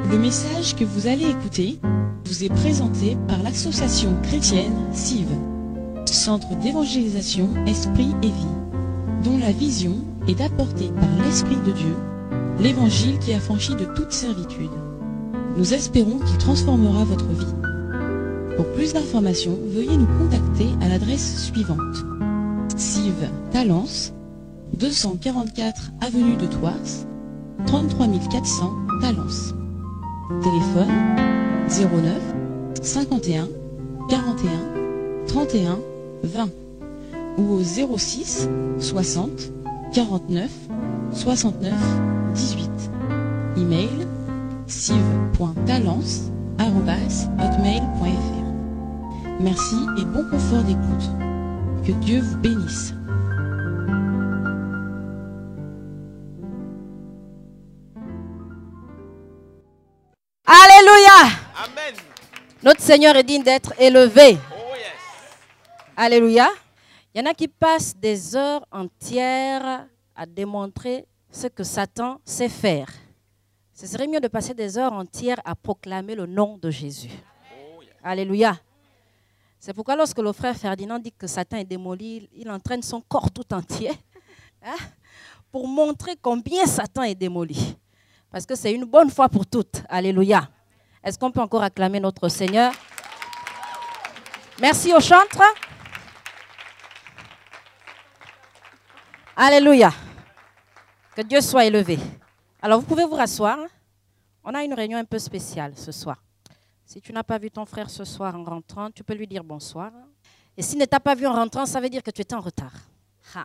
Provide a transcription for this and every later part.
Le message que vous allez écouter vous est présenté par l'association chrétienne CIV, Centre d'évangélisation Esprit et Vie, dont la vision est d'apporter par l'Esprit de Dieu l'évangile qui affranchit de toute servitude. Nous espérons qu'il transformera votre vie. Pour plus d'informations, veuillez nous contacter à l'adresse suivante: CIV Talence, 244 avenue de Thouars, 33 400 Talence. Téléphone 09 51 41 31 20 ou au 06 60 49 69 18. Email civ.talence@hotmail.fr. Merci et bon confort d'écoute. Que Dieu vous bénisse. Alléluia. Amen. Notre Seigneur est digne d'être élevé. Oh yes. Alléluia. Il y en a qui passent des heures entières à démontrer ce que Satan sait faire. Ce serait mieux de passer des heures entières à proclamer le nom de Jésus. Oh yes. Alléluia. C'est pourquoi lorsque le frère Ferdinand dit que Satan est démoli, il entraîne son corps tout entier pour montrer combien Satan est démoli. Parce que c'est une bonne fois pour toutes. Alléluia. Est-ce qu'on peut encore acclamer notre Seigneur? Merci au chantre. Alléluia. Que Dieu soit élevé. Alors, vous pouvez vous rasseoir. On a une réunion un peu spéciale ce soir. Si tu n'as pas vu ton frère ce soir en rentrant, tu peux lui dire bonsoir. Et s'il ne t'a pas vu en rentrant, ça veut dire que tu étais en retard. Ha.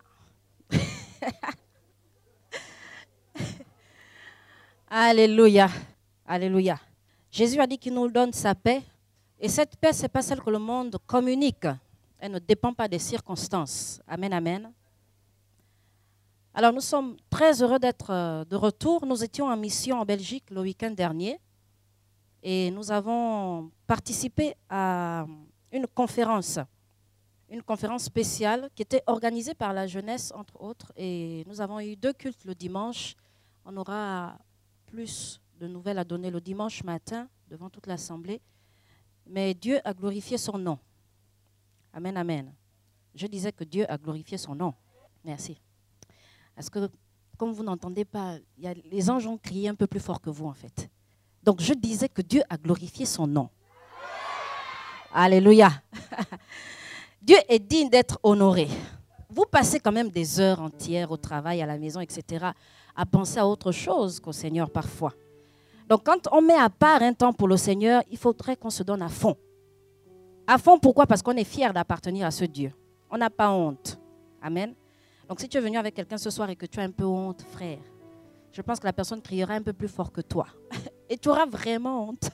Alléluia. Alléluia. Jésus a dit qu'il nous donne sa paix. Et cette paix, ce n'est pas celle que le monde communique. Elle ne dépend pas des circonstances. Amen, amen. Alors, nous sommes très heureux d'être de retour. Nous étions en mission en Belgique le week-end dernier. Et nous avons participé à une conférence spéciale qui était organisée par la jeunesse, entre autres. Et nous avons eu 2 cultes le dimanche. On aura plus de nouvelles à donner le dimanche matin devant toute l'assemblée. Mais Dieu a glorifié son nom. Amen, amen. Je disais que Dieu a glorifié son nom. Merci. Parce que, comme vous n'entendez pas, les anges ont crié un peu plus fort que vous, en fait. Donc, je disais que Dieu a glorifié son nom. Alléluia. Dieu est digne d'être honoré. Vous passez quand même des heures entières au travail, à la maison, etc., à penser à autre chose qu'au Seigneur parfois. Donc, quand on met à part un temps pour le Seigneur, il faudrait qu'on se donne à fond. À fond, pourquoi? Parce qu'on est fier d'appartenir à ce Dieu. On n'a pas honte. Amen. Donc, si tu es venu avec quelqu'un ce soir et que tu as un peu honte, frère, je pense que la personne criera un peu plus fort que toi. Et tu auras vraiment honte.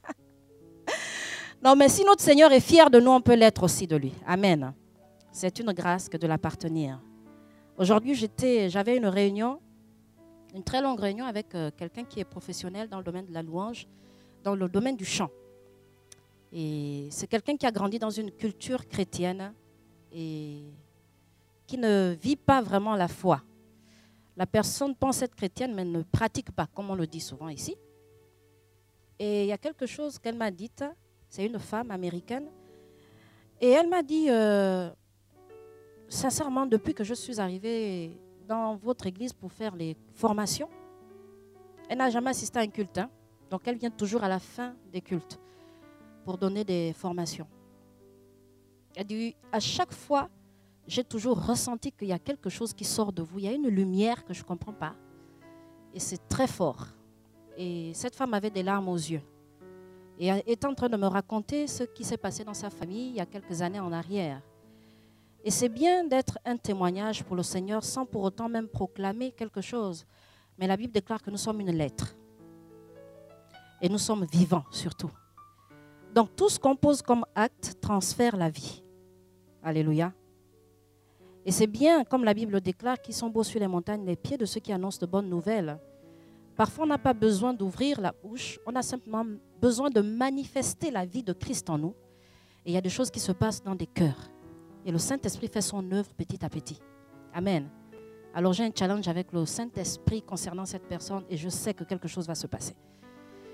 Non, mais si notre Seigneur est fier de nous, on peut l'être aussi de lui. Amen. C'est une grâce que de l'appartenir. Aujourd'hui, j'avais une réunion, une très longue réunion avec quelqu'un qui est professionnel dans le domaine de la louange, dans le domaine du chant. Et c'est quelqu'un qui a grandi dans une culture chrétienne et qui ne vit pas vraiment la foi. La personne pense être chrétienne, mais ne pratique pas, comme on le dit souvent ici. Et il y a quelque chose qu'elle m'a dit, c'est une femme américaine, et elle m'a dit, sincèrement, depuis que je suis arrivée dans votre église pour faire les formations, elle n'a jamais assisté à un culte, hein. Donc elle vient toujours à la fin des cultes pour donner des formations. Elle dit, à chaque fois, j'ai toujours ressenti qu'il y a quelque chose qui sort de vous. Il y a une lumière que je ne comprends pas. Et c'est très fort. Et cette femme avait des larmes aux yeux. Et elle est en train de me raconter ce qui s'est passé dans sa famille il y a quelques années en arrière. Et c'est bien d'être un témoignage pour le Seigneur sans pour autant même proclamer quelque chose. Mais la Bible déclare que nous sommes une lettre. Et nous sommes vivants surtout. Donc tout ce qu'on pose comme acte transfère la vie. Alléluia. Et c'est bien, comme la Bible déclare, qu'ils sont beaux sur les montagnes, les pieds de ceux qui annoncent de bonnes nouvelles. Parfois, on n'a pas besoin d'ouvrir la bouche, on a simplement besoin de manifester la vie de Christ en nous. Et il y a des choses qui se passent dans des cœurs. Et le Saint-Esprit fait son œuvre petit à petit. Amen. Alors j'ai un challenge avec le Saint-Esprit concernant cette personne et je sais que quelque chose va se passer.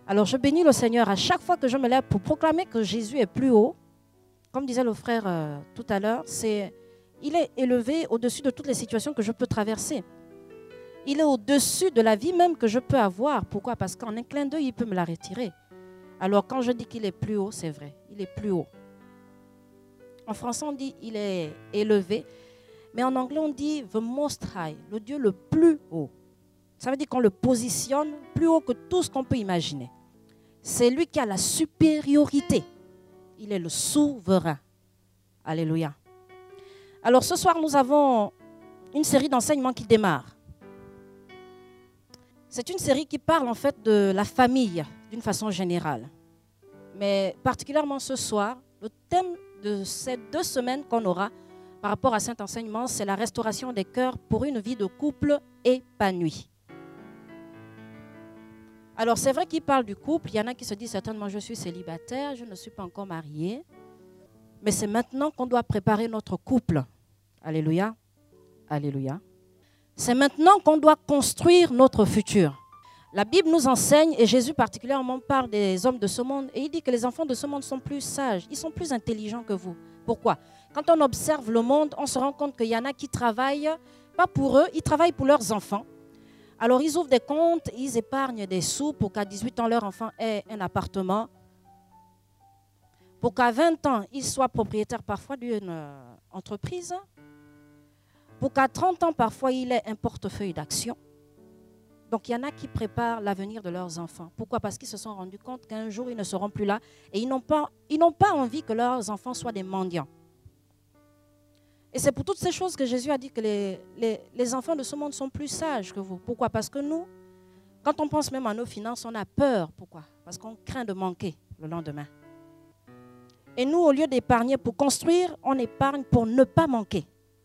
Alors je bénis le Seigneur à chaque fois que je me lève pour proclamer que Jésus est plus haut. Comme disait le frère tout à l'heure, il est élevé au-dessus de toutes les situations que je peux traverser. Il est au-dessus de la vie même que je peux avoir. Pourquoi? Parce qu'en un clin d'œil, il peut me la retirer. Alors quand je dis qu'il est plus haut, c'est vrai, il est plus haut. En français, on dit il est élevé, mais en anglais, on dit the most high, le Dieu le plus haut. Ça veut dire qu'on le positionne plus haut que tout ce qu'on peut imaginer. C'est lui qui a la supériorité. Il est le souverain. Alléluia. Alors ce soir, nous avons une série d'enseignements qui démarre. C'est une série qui parle en fait de la famille d'une façon générale. Mais particulièrement ce soir, le thème de ces 2 semaines qu'on aura par rapport à cet enseignement, c'est la restauration des cœurs pour une vie de couple épanoui. Alors c'est vrai qu'il parle du couple, il y en a qui se disent certainement je suis célibataire, je ne suis pas encore mariée. Mais c'est maintenant qu'on doit préparer notre couple. Alléluia. Alléluia. C'est maintenant qu'on doit construire notre futur. La Bible nous enseigne, et Jésus particulièrement parle des hommes de ce monde, et il dit que les enfants de ce monde sont plus sages, ils sont plus intelligents que vous. Pourquoi? Quand on observe le monde, on se rend compte qu'il y en a qui travaillent, pas pour eux, ils travaillent pour leurs enfants. Alors ils ouvrent des comptes, ils épargnent des sous pour qu'à 18 ans, leur enfant ait un appartement. Pour qu'à 20 ans, ils soient propriétaires parfois d'une entreprise. Pour qu'à 30 ans, parfois, il ait un portefeuille d'actions. Donc, il y en a qui préparent l'avenir de leurs enfants. Pourquoi? Parce qu'ils se sont rendus compte qu'un jour, ils ne seront plus là et ils n'ont pas envie que leurs enfants soient des mendiants. Et c'est pour toutes ces choses que Jésus a dit que les enfants de ce monde sont plus sages que vous. Pourquoi? Parce que nous, quand on pense même à nos finances, on a peur. Pourquoi? Parce qu'on craint de manquer le lendemain. Et nous, au lieu d'épargner pour construire, on épargne pour ne pas manquer.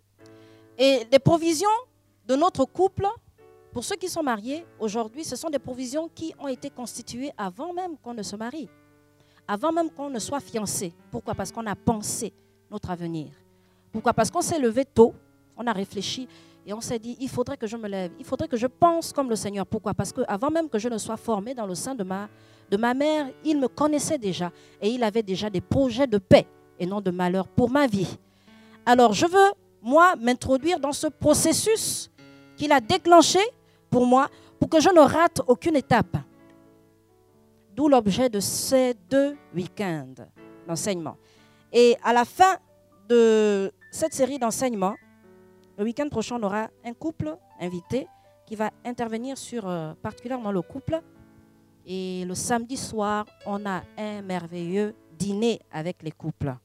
Et les provisions de notre couple, pour ceux qui sont mariés, aujourd'hui, ce sont des provisions qui ont été constituées avant même qu'on ne se marie, avant même qu'on ne soit fiancé. Pourquoi? Parce qu'on a pensé notre avenir. Pourquoi? Parce qu'on s'est levé tôt, on a réfléchi et on s'est dit, il faudrait que je me lève, il faudrait que je pense comme le Seigneur. Pourquoi? Parce qu'avant même que je ne sois formé dans le sein de ma mère, il me connaissait déjà et il avait déjà des projets de paix et non de malheur pour ma vie. Alors je veux, moi, m'introduire dans ce processus qu'il a déclenché pour moi, pour que je ne rate aucune étape. D'où l'objet de ces 2 week-ends d'enseignement. Et à la fin de cette série d'enseignements, le week-end prochain, on aura un couple invité qui va intervenir sur particulièrement le couple. Et le samedi soir, on a un merveilleux dîner avec les couples.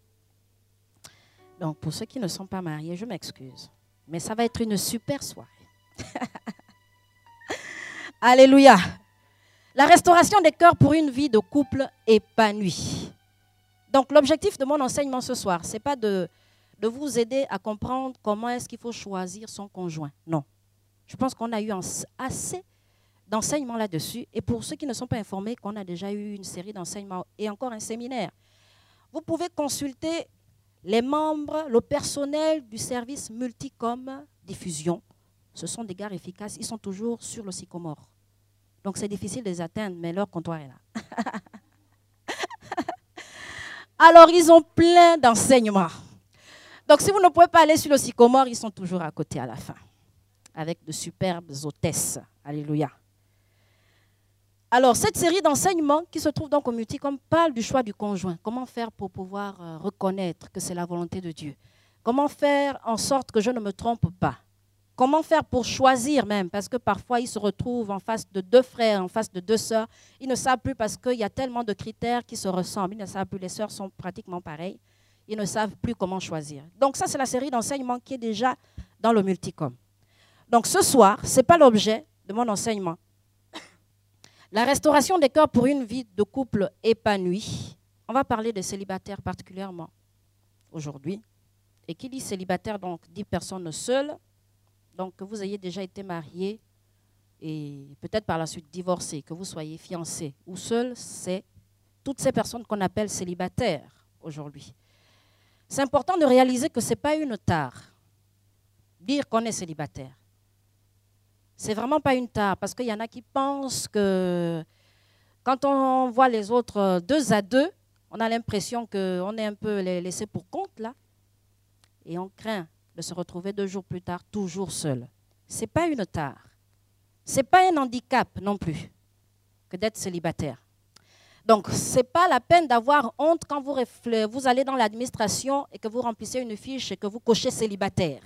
Donc, pour ceux qui ne sont pas mariés, je m'excuse. Mais ça va être une super soirée. Alléluia. La restauration des cœurs pour une vie de couple épanouie. Donc, l'objectif de mon enseignement ce soir, ce n'est pas de vous aider à comprendre comment est-ce qu'il faut choisir son conjoint. Non. Je pense qu'on a eu assez d'enseignements là-dessus. Et pour ceux qui ne sont pas informés, qu'on a déjà eu une série d'enseignements et encore un séminaire. Vous pouvez consulter les membres, le personnel du service Multicom Diffusion. Ce sont des gars efficaces. Ils sont toujours sur le sycomore. Donc, c'est difficile de les atteindre, mais leur comptoir est là. Alors, ils ont plein d'enseignements. Donc, si vous ne pouvez pas aller sur le sycomore, ils sont toujours à côté à la fin, avec de superbes hôtesses. Alléluia. Alors, cette série d'enseignements qui se trouve donc au Multicom parle du choix du conjoint. Comment faire pour pouvoir reconnaître que c'est la volonté de Dieu? Comment faire en sorte que je ne me trompe pas? Comment faire pour choisir même? Parce que parfois, ils se retrouvent en face de 2 frères, en face de 2 sœurs. Ils ne savent plus parce qu'il y a tellement de critères qui se ressemblent. Ils ne savent plus, les sœurs sont pratiquement pareilles. Ils ne savent plus comment choisir. Donc ça, c'est la série d'enseignements qui est déjà dans le Multicom. Donc ce soir, ce n'est pas l'objet de mon enseignement. La restauration des cœurs pour une vie de couple épanouie. On va parler des célibataires particulièrement aujourd'hui. Et qui dit célibataire, donc dit personne seule. Donc que vous ayez déjà été marié et peut-être par la suite divorcé, que vous soyez fiancé ou seul, c'est toutes ces personnes qu'on appelle célibataires aujourd'hui. C'est important de réaliser que ce n'est pas une tare, dire qu'on est célibataire. C'est vraiment pas une tare, parce qu'il y en a qui pensent que Quand on voit les autres 2 à 2, on a l'impression qu'on est un peu laissé pour compte là. Et on craint de se retrouver 2 jours plus tard, toujours seul. Ce n'est pas une tare. Ce n'est pas un handicap non plus que d'être célibataire. Donc, ce n'est pas la peine d'avoir honte quand vous allez dans l'administration et que vous remplissez une fiche et que vous cochez célibataire.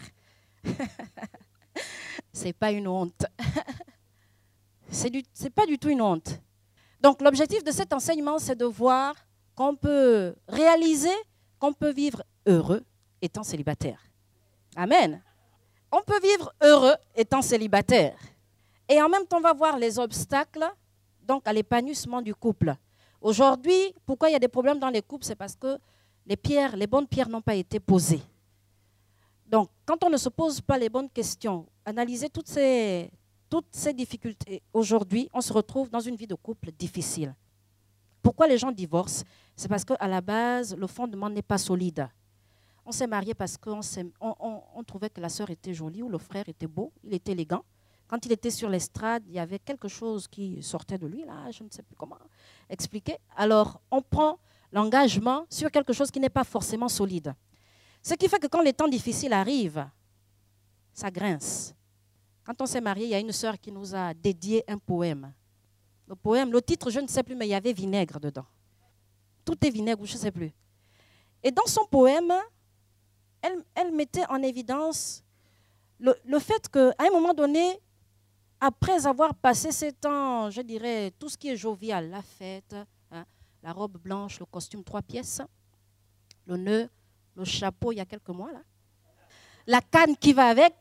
Ce n'est pas une honte. Ce n'est pas du tout une honte. Donc, l'objectif de cet enseignement, c'est de voir qu'on peut réaliser qu'on peut vivre heureux étant célibataire. Amen. On peut vivre heureux étant célibataire. Et en même temps, on va voir les obstacles donc à l'épanouissement du couple. Aujourd'hui, pourquoi il y a des problèmes dans les couples? C'est parce que les bonnes pierres n'ont pas été posées. Donc, quand on ne se pose pas les bonnes questions, analyser toutes ces difficultés, aujourd'hui, on se retrouve dans une vie de couple difficile. Pourquoi les gens divorcent? C'est parce qu'à la base, le fondement n'est pas solide. On s'est marié parce qu'on trouvait que la sœur était jolie ou le frère était beau, il était élégant. Quand il était sur l'estrade, il y avait quelque chose qui sortait de lui, là, je ne sais plus comment expliquer. Alors, on prend l'engagement sur quelque chose qui n'est pas forcément solide. Ce qui fait que quand les temps difficiles arrivent, ça grince. Quand on s'est marié, il y a une sœur qui nous a dédié un poème. Le poème, le titre, je ne sais plus, mais il y avait vinaigre dedans. Tout est vinaigre, je ne sais plus. Et dans son poème, elle mettait en évidence le fait qu'à un moment donné, après avoir passé ces temps, je dirais, tout ce qui est jovial, la fête, hein, la robe blanche, le costume 3 pièces, le nœud, le chapeau, il y a quelques mois, là, la canne qui va avec.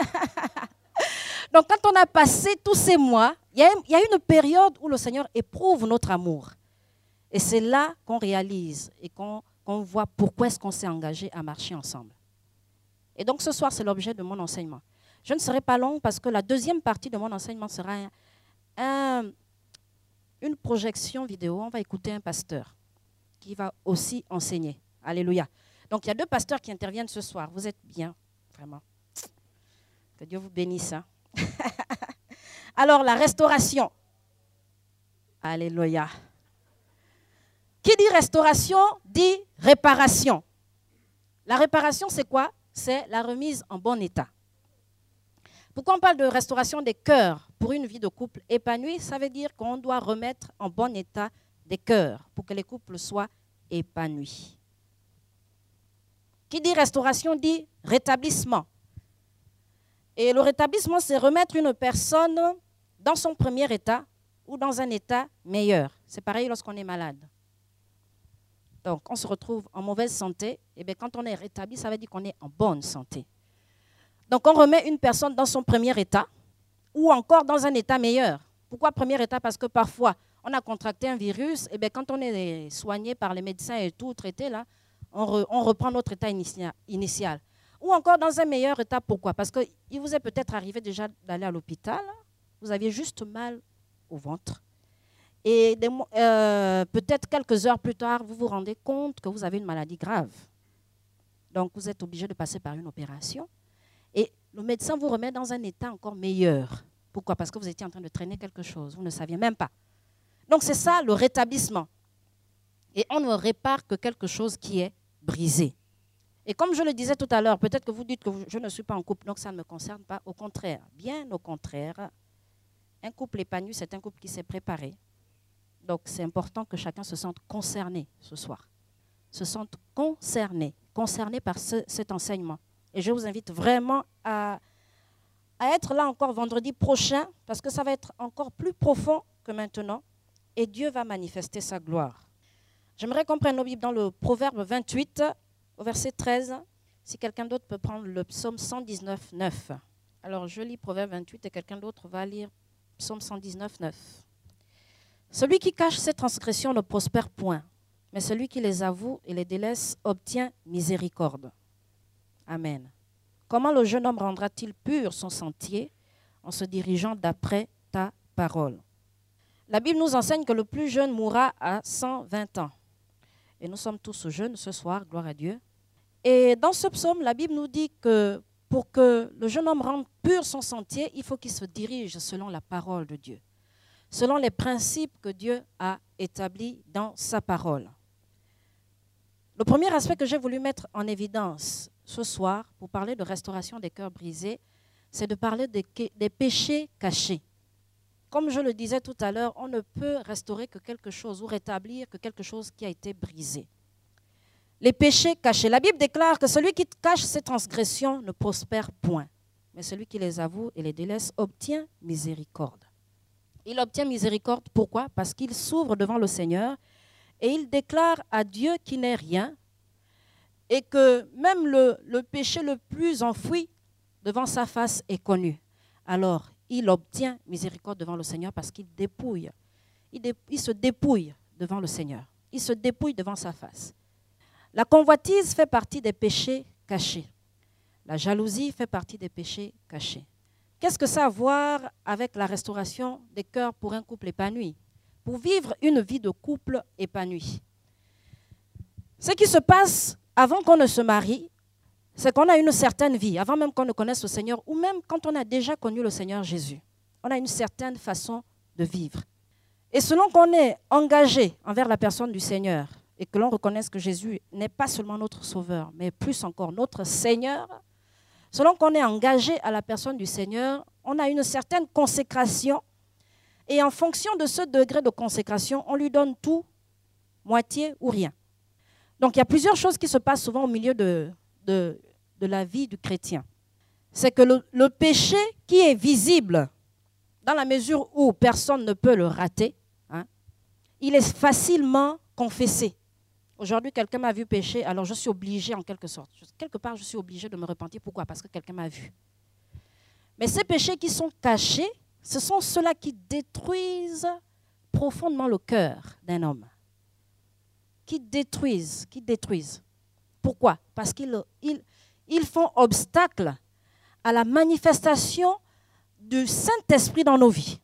Donc, quand on a passé tous ces mois, il y a une période où le Seigneur éprouve notre amour. Et c'est là qu'on réalise et qu'on voit pourquoi est-ce qu'on s'est engagé à marcher ensemble. Et donc, ce soir, c'est l'objet de mon enseignement. Je ne serai pas longue parce que la deuxième partie de mon enseignement sera une projection vidéo. On va écouter un pasteur qui va aussi enseigner. Alléluia. Donc, il y a 2 pasteurs qui interviennent ce soir. Vous êtes bien, vraiment. Que Dieu vous bénisse. Hein? Alors, la restauration. Alléluia. Qui dit restauration, dit réparation. La réparation, c'est quoi? C'est la remise en bon état. Pourquoi on parle de restauration des cœurs pour une vie de couple épanouie? Ça veut dire qu'on doit remettre en bon état des cœurs pour que les couples soient épanouis. Qui dit restauration dit rétablissement. Et le rétablissement, c'est remettre une personne dans son premier état ou dans un état meilleur. C'est pareil lorsqu'on est malade. Donc, on se retrouve en mauvaise santé. Et bien, quand on est rétabli, ça veut dire qu'on est en bonne santé. Donc, on remet une personne dans son premier état ou encore dans un état meilleur. Pourquoi premier état? Parce que parfois, on a contracté un virus. Et bien, quand on est soigné par les médecins et tout, traité, là, on reprend notre état initial. Ou encore dans un meilleur état. Pourquoi? Parce qu'il vous est peut-être arrivé déjà d'aller à l'hôpital. Vous aviez juste mal au ventre. Et peut-être quelques heures plus tard, vous vous rendez compte que vous avez une maladie grave. Donc, vous êtes obligé de passer par une opération. Et le médecin vous remet dans un état encore meilleur. Pourquoi? Parce que vous étiez en train de traîner quelque chose. Vous ne saviez même pas. Donc, c'est ça le rétablissement. Et on ne répare que quelque chose qui est brisé. Et comme je le disais tout à l'heure, peut-être que vous dites que je ne suis pas en couple, donc ça ne me concerne pas. Au contraire, bien au contraire, un couple épanoui, c'est un couple qui s'est préparé. Donc, c'est important que chacun se sente concerné ce soir. Se sente concerné par cet enseignement. Et je vous invite vraiment à être là encore vendredi prochain, parce que ça va être encore plus profond que maintenant. Et Dieu va manifester sa gloire. J'aimerais qu'on prenne nos Bibles dans le Proverbe 28, au verset 13. Si quelqu'un d'autre peut prendre le psaume 119, 9. Alors, je lis Proverbe 28 et quelqu'un d'autre va lire psaume 119, 9. Celui qui cache ses transgressions ne prospère point, mais celui qui les avoue et les délaisse obtient miséricorde. Amen. Comment le jeune homme rendra-t-il pur son sentier en se dirigeant d'après ta parole? La Bible nous enseigne que le plus jeune mourra à 120 ans. Et nous sommes tous jeunes ce soir, gloire à Dieu. Et dans ce psaume, la Bible nous dit que pour que le jeune homme rende pur son sentier, il faut qu'il se dirige selon la parole de Dieu. selon les principes que Dieu a établis dans sa parole. Le premier aspect que j'ai voulu mettre en évidence ce soir pour parler de restauration des cœurs brisés, c'est de parler des péchés cachés. Comme je le disais tout à l'heure, on ne peut restaurer que quelque chose ou rétablir que quelque chose qui a été brisé. Les péchés cachés. La Bible déclare que celui qui cache ses transgressions ne prospère point, mais celui qui les avoue et les délaisse obtient miséricorde. Il obtient miséricorde, pourquoi? Parce qu'il s'ouvre devant le Seigneur et il déclare à Dieu qu'il n'est rien et que même le péché le plus enfoui devant sa face est connu. Alors, il obtient miséricorde devant le Seigneur parce qu'il dépouille. Il se dépouille devant le Seigneur. Il se dépouille devant sa face. La convoitise fait partie des péchés cachés. La jalousie fait partie des péchés cachés. Qu'est-ce que ça a à voir avec la restauration des cœurs pour un couple épanoui? Pour vivre une vie de couple épanoui. Ce qui se passe avant qu'on ne se marie, c'est qu'on a une certaine vie, avant même qu'on ne connaisse le Seigneur, ou même quand on a déjà connu le Seigneur Jésus. On a une certaine façon de vivre. Et selon qu'on est engagé envers la personne du Seigneur, et que l'on reconnaisse que Jésus n'est pas seulement notre Sauveur, mais plus encore notre Seigneur, selon qu'on est engagé à la personne du Seigneur, on a une certaine consécration. Et en fonction de ce degré de consécration, on lui donne tout, moitié ou rien. Donc il y a plusieurs choses qui se passent souvent au milieu de la vie du chrétien. C'est que le péché qui est visible, dans la mesure où personne ne peut le rater, il est facilement confessé. Aujourd'hui, quelqu'un m'a vu pécher, alors je suis obligé en quelque sorte. Quelque part, je suis obligé de me repentir. Pourquoi? Parce que quelqu'un m'a vu. Mais ces péchés qui sont cachés, ce sont ceux-là qui détruisent profondément le cœur d'un homme. Qui détruisent. Pourquoi? Parce qu'ils font obstacle à la manifestation du Saint-Esprit dans nos vies.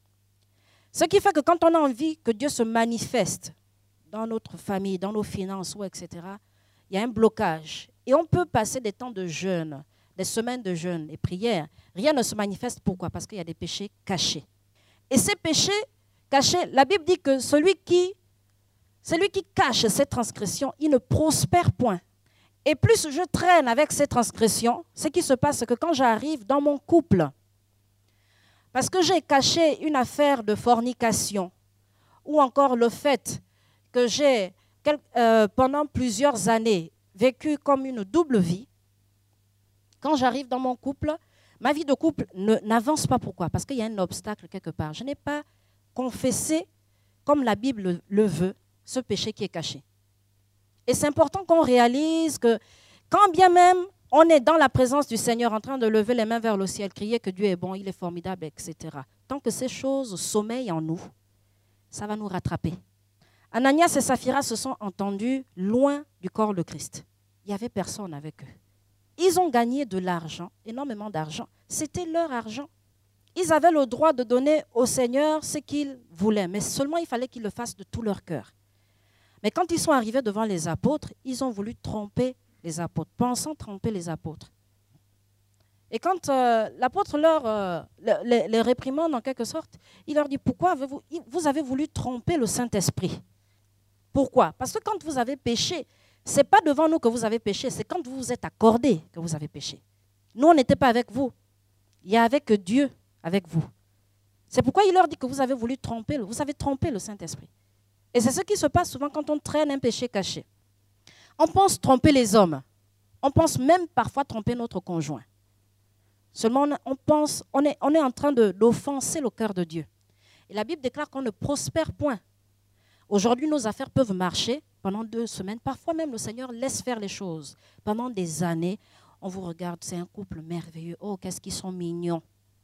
Ce qui fait que quand on a envie que Dieu se manifeste dans notre famille, dans nos finances, etc., il y a un blocage. Et on peut passer des temps de jeûne, des semaines de jeûne et prière. Rien ne se manifeste. Pourquoi? Parce qu'il y a des péchés cachés. Et ces péchés cachés, la Bible dit que celui qui cache ses transgressions, il ne prospère point. Et plus je traîne avec ces transgressions, ce qui se passe, c'est que quand j'arrive dans mon couple, parce que j'ai caché une affaire de fornication, ou encore le fait que j'ai, pendant plusieurs années, vécu comme une double vie, quand j'arrive dans mon couple, ma vie de couple n'avance pas. Pourquoi? Parce qu'il y a un obstacle quelque part. Je n'ai pas confessé, comme la Bible le veut, ce péché qui est caché. Et c'est important qu'on réalise que quand bien même on est dans la présence du Seigneur en train de lever les mains vers le ciel, crier que Dieu est bon, il est formidable, etc. Tant que ces choses sommeillent en nous, ça va nous rattraper. Ananias et Saphira se sont entendus loin du corps de Christ. Il n'y avait personne avec eux. Ils ont gagné de l'argent, énormément d'argent. C'était leur argent. Ils avaient le droit de donner au Seigneur ce qu'ils voulaient, mais seulement il fallait qu'ils le fassent de tout leur cœur. Mais quand ils sont arrivés devant les apôtres, ils ont voulu tromper les apôtres, pensant tromper les apôtres. Et quand l'apôtre les réprimande en quelque sorte, il leur dit, pourquoi vous avez voulu tromper le Saint-Esprit? Pourquoi? Parce que quand vous avez péché, ce n'est pas devant nous que vous avez péché, c'est quand vous vous êtes accordé que vous avez péché. Nous, on n'était pas avec vous. Il y a avec Dieu avec vous. C'est pourquoi il leur dit que vous avez voulu tromper, vous avez trompé le Saint-Esprit. Et c'est ce qui se passe souvent quand on traîne un péché caché. On pense tromper les hommes. On pense même parfois tromper notre conjoint. Seulement, on est en train d'offenser le cœur de Dieu. Et la Bible déclare qu'on ne prospère point. Aujourd'hui, nos affaires peuvent marcher pendant 2 semaines. Parfois même, le Seigneur laisse faire les choses. Pendant des années, on vous regarde, c'est un couple merveilleux. Oh, qu'est-ce qu'ils sont mignons.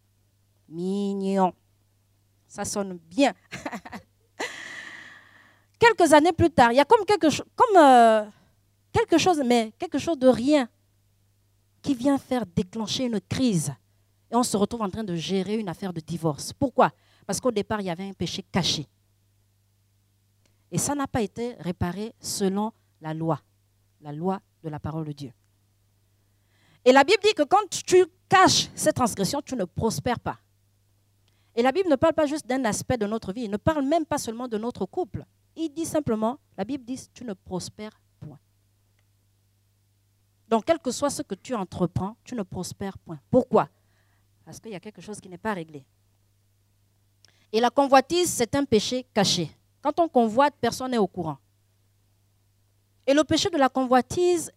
Mignons. Ça sonne bien. Quelques années plus tard, il y a comme quelque chose, mais quelque chose de rien qui vient faire déclencher une crise. Et on se retrouve en train de gérer une affaire de divorce. Pourquoi? Parce qu'au départ, il y avait un péché caché. Et ça n'a pas été réparé selon la loi de la parole de Dieu. Et la Bible dit que quand tu caches cette transgression, tu ne prospères pas. Et la Bible ne parle pas juste d'un aspect de notre vie. Il ne parle même pas seulement de notre couple. Il dit simplement, la Bible dit, tu ne prospères point. Donc, quel que soit ce que tu entreprends, tu ne prospères point. Pourquoi? Parce qu'il y a quelque chose qui n'est pas réglé. Et la convoitise, c'est un péché caché. Quand on convoite, personne n'est au courant. Et le péché de la convoitise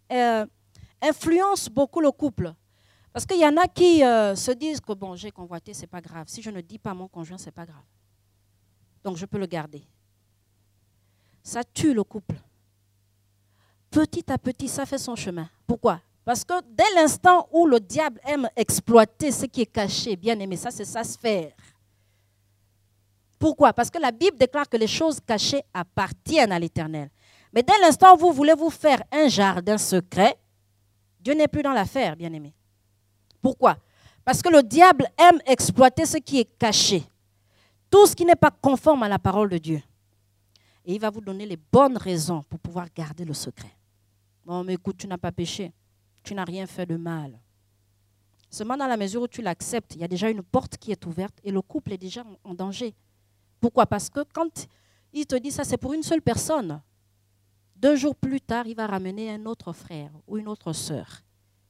influence beaucoup le couple. Parce qu'il y en a qui se disent que bon, j'ai convoité, ce n'est pas grave. Si je ne dis pas à mon conjoint, ce n'est pas grave. Donc je peux le garder. Ça tue le couple. Petit à petit, ça fait son chemin. Pourquoi? Parce que dès l'instant où le diable aime exploiter ce qui est caché, bien aimé, ça c'est sa sphère. Pourquoi? Parce que la Bible déclare que les choses cachées appartiennent à l'Éternel. Mais dès l'instant où vous voulez vous faire un jardin secret, Dieu n'est plus dans l'affaire, bien aimé. Pourquoi? Parce que le diable aime exploiter ce qui est caché. Tout ce qui n'est pas conforme à la parole de Dieu. Et il va vous donner les bonnes raisons pour pouvoir garder le secret. Bon, mais écoute, tu n'as pas péché. Tu n'as rien fait de mal. Seulement dans la mesure où tu l'acceptes, il y a déjà une porte qui est ouverte et le couple est déjà en danger. Pourquoi? Parce que quand il te dit ça, c'est pour une seule personne. 2 jours plus tard, il va ramener un autre frère ou une autre sœur.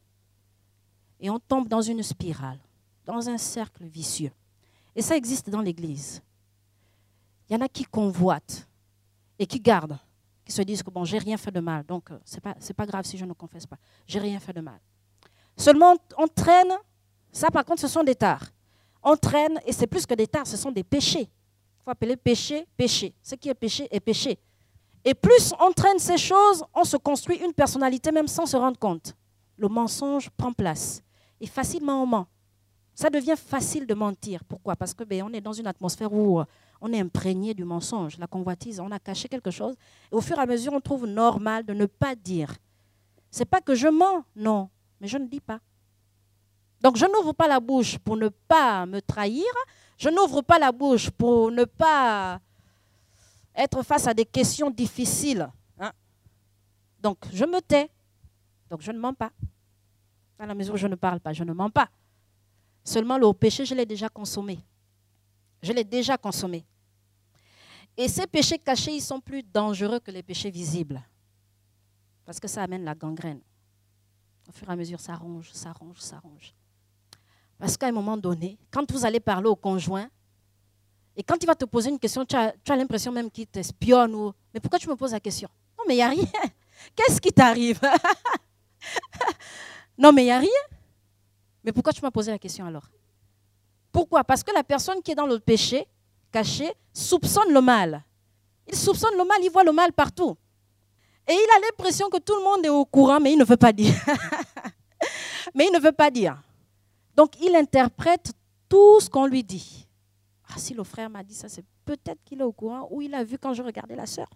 Et on tombe dans une spirale, dans un cercle vicieux. Et ça existe dans l'Église. Il y en a qui convoitent et qui gardent, qui se disent que bon, j'ai rien fait de mal, donc c'est pas grave si je ne confesse pas. J'ai rien fait de mal. Seulement, on traîne, ça par contre, ce sont des tares. On traîne, et c'est plus que des tares, ce sont des péchés. Il faut appeler péché, péché. Ce qui est péché est péché. Et plus on traîne ces choses, on se construit une personnalité même sans se rendre compte. Le mensonge prend place. Et facilement on ment. Ça devient facile de mentir. Pourquoi? Parce que on est dans une atmosphère où on est imprégné du mensonge. La convoitise, on a caché quelque chose. Et au fur et à mesure, on trouve normal de ne pas dire. Ce n'est pas que je mens, non, mais je ne dis pas. Donc je n'ouvre pas la bouche pour ne pas me trahir. Je n'ouvre pas la bouche pour ne pas être face à des questions difficiles. Hein? Donc je me tais. Donc je ne mens pas. Dans la mesure où je ne parle pas, je ne mens pas. Seulement le péché, je l'ai déjà consommé. Je l'ai déjà consommé. Et ces péchés cachés, ils sont plus dangereux que les péchés visibles. Parce que ça amène la gangrène. Au fur et à mesure, ça ronge, ça ronge, ça ronge. Parce qu'à un moment donné, quand vous allez parler au conjoint, et quand il va te poser une question, tu as l'impression même qu'il t'espionne. Ou... Mais pourquoi tu me poses la question? Non, mais il n'y a rien. Qu'est-ce qui t'arrive? Non, mais il n'y a rien. Mais pourquoi tu m'as posé la question alors? Pourquoi? Parce que la personne qui est dans le péché, caché, soupçonne le mal. Il soupçonne le mal, il voit le mal partout. Et il a l'impression que tout le monde est au courant, mais il ne veut pas dire. Mais il ne veut pas dire. Donc, il interprète tout ce qu'on lui dit. Ah, si le frère m'a dit ça, c'est peut-être qu'il est au courant ou il a vu quand je regardais la sœur.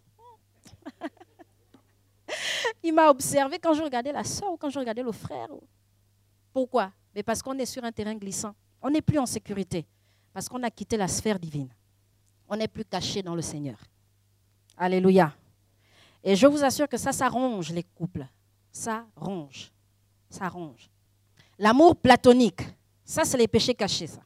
Il m'a observé quand je regardais la sœur ou quand je regardais le frère. Pourquoi? Mais parce qu'on est sur un terrain glissant. On n'est plus en sécurité. Parce qu'on a quitté la sphère divine. On n'est plus caché dans le Seigneur. Alléluia. Et je vous assure que ça ronge les couples. Ça ronge. Ça ronge. L'amour platonique. Ça, c'est les péchés cachés, ça.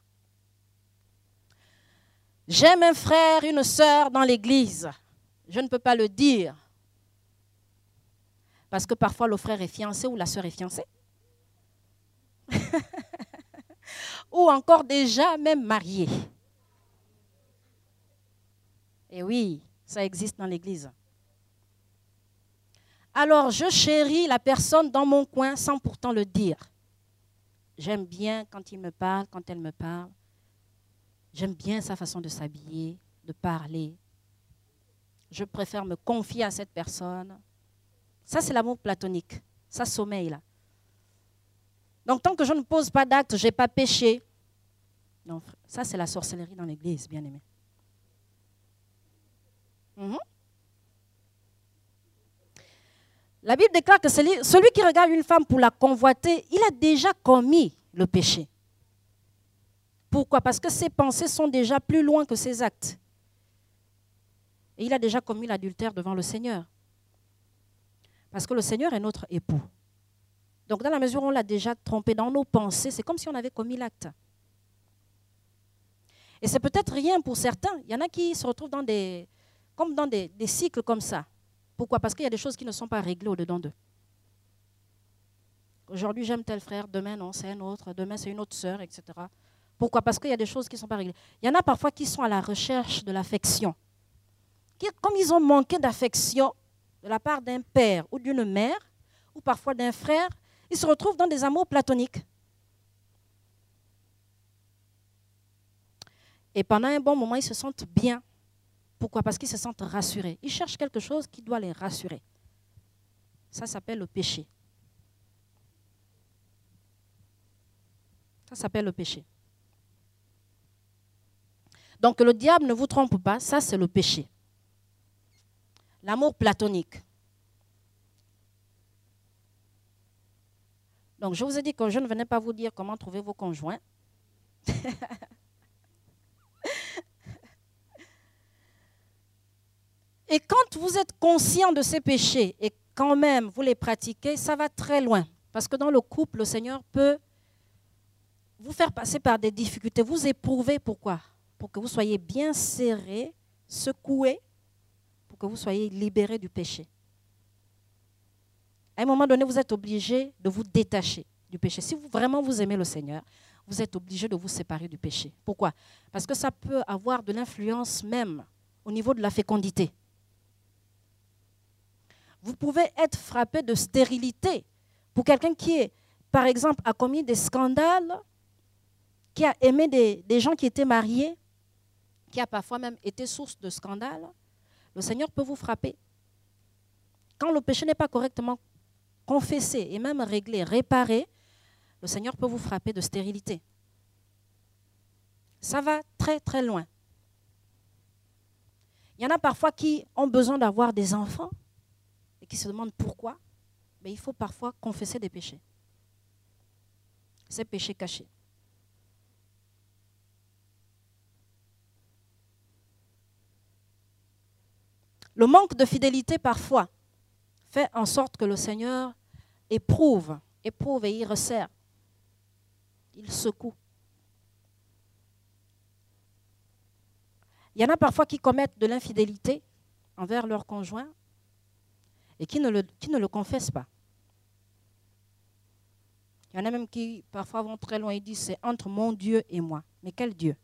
J'aime un frère, une sœur dans l'église. Je ne peux pas le dire. Parce que parfois, le frère est fiancé ou la sœur est fiancée. Ou encore déjà même marié. Et oui, ça existe dans l'église. Alors, je chéris la personne dans mon coin sans pourtant le dire. J'aime bien quand il me parle, quand elle me parle. J'aime bien sa façon de s'habiller, de parler. Je préfère me confier à cette personne. Ça, c'est l'amour platonique. Ça sommeille là. Donc, tant que je ne pose pas d'acte, je n'ai pas péché. Non, ça, c'est la sorcellerie dans l'église, bien aimé. La Bible déclare que celui qui regarde une femme pour la convoiter, il a déjà commis le péché. Pourquoi? Parce que ses pensées sont déjà plus loin que ses actes. Et il a déjà commis l'adultère devant le Seigneur. Parce que le Seigneur est notre époux. Donc, dans la mesure où on l'a déjà trompé dans nos pensées, c'est comme si on avait commis l'acte. Et c'est peut-être rien pour certains. Il y en a qui se retrouvent dans des cycles comme ça. Pourquoi? Parce qu'il y a des choses qui ne sont pas réglées au-dedans d'eux. Aujourd'hui, j'aime tel frère, demain, non, c'est un autre, demain, c'est une autre sœur, etc. Pourquoi? Parce qu'il y a des choses qui ne sont pas réglées. Il y en a parfois qui sont à la recherche de l'affection. Comme ils ont manqué d'affection de la part d'un père ou d'une mère, ou parfois d'un frère, ils se retrouvent dans des amours platoniques. Et pendant un bon moment, ils se sentent bien. Pourquoi? Parce qu'ils se sentent rassurés. Ils cherchent quelque chose qui doit les rassurer. Ça s'appelle le péché. Ça s'appelle le péché. Donc le diable ne vous trompe pas, ça c'est le péché. L'amour platonique. Donc je vous ai dit que je ne venais pas vous dire comment trouver vos conjoints. Et quand vous êtes conscient de ces péchés et quand même vous les pratiquez, ça va très loin. Parce que dans le couple, le Seigneur peut vous faire passer par des difficultés, vous éprouver. Pourquoi? Pour que vous soyez bien serrés, secoués, pour que vous soyez libérés du péché. À un moment donné, vous êtes obligé de vous détacher du péché. Si vraiment vous aimez le Seigneur, vous êtes obligé de vous séparer du péché. Pourquoi? Parce que ça peut avoir de l'influence même au niveau de la fécondité. Vous pouvez être frappé de stérilité pour quelqu'un qui, par exemple, a commis des scandales, qui a aimé des gens qui étaient mariés, qui a parfois même été source de scandales. Le Seigneur peut vous frapper. Quand le péché n'est pas correctement confessé et même réglé, réparé, le Seigneur peut vous frapper de stérilité. Ça va très très loin. Il y en a parfois qui ont besoin d'avoir des enfants et qui se demandent pourquoi. Mais il faut parfois confesser des péchés. Ces péchés cachés. Le manque de fidélité parfois fait en sorte que le Seigneur éprouve et il resserre. Il secoue. Il y en a parfois qui commettent de l'infidélité envers leur conjoint et qui ne le confessent pas. Il y en a même qui parfois vont très loin et disent c'est entre mon Dieu et moi. Mais quel Dieu?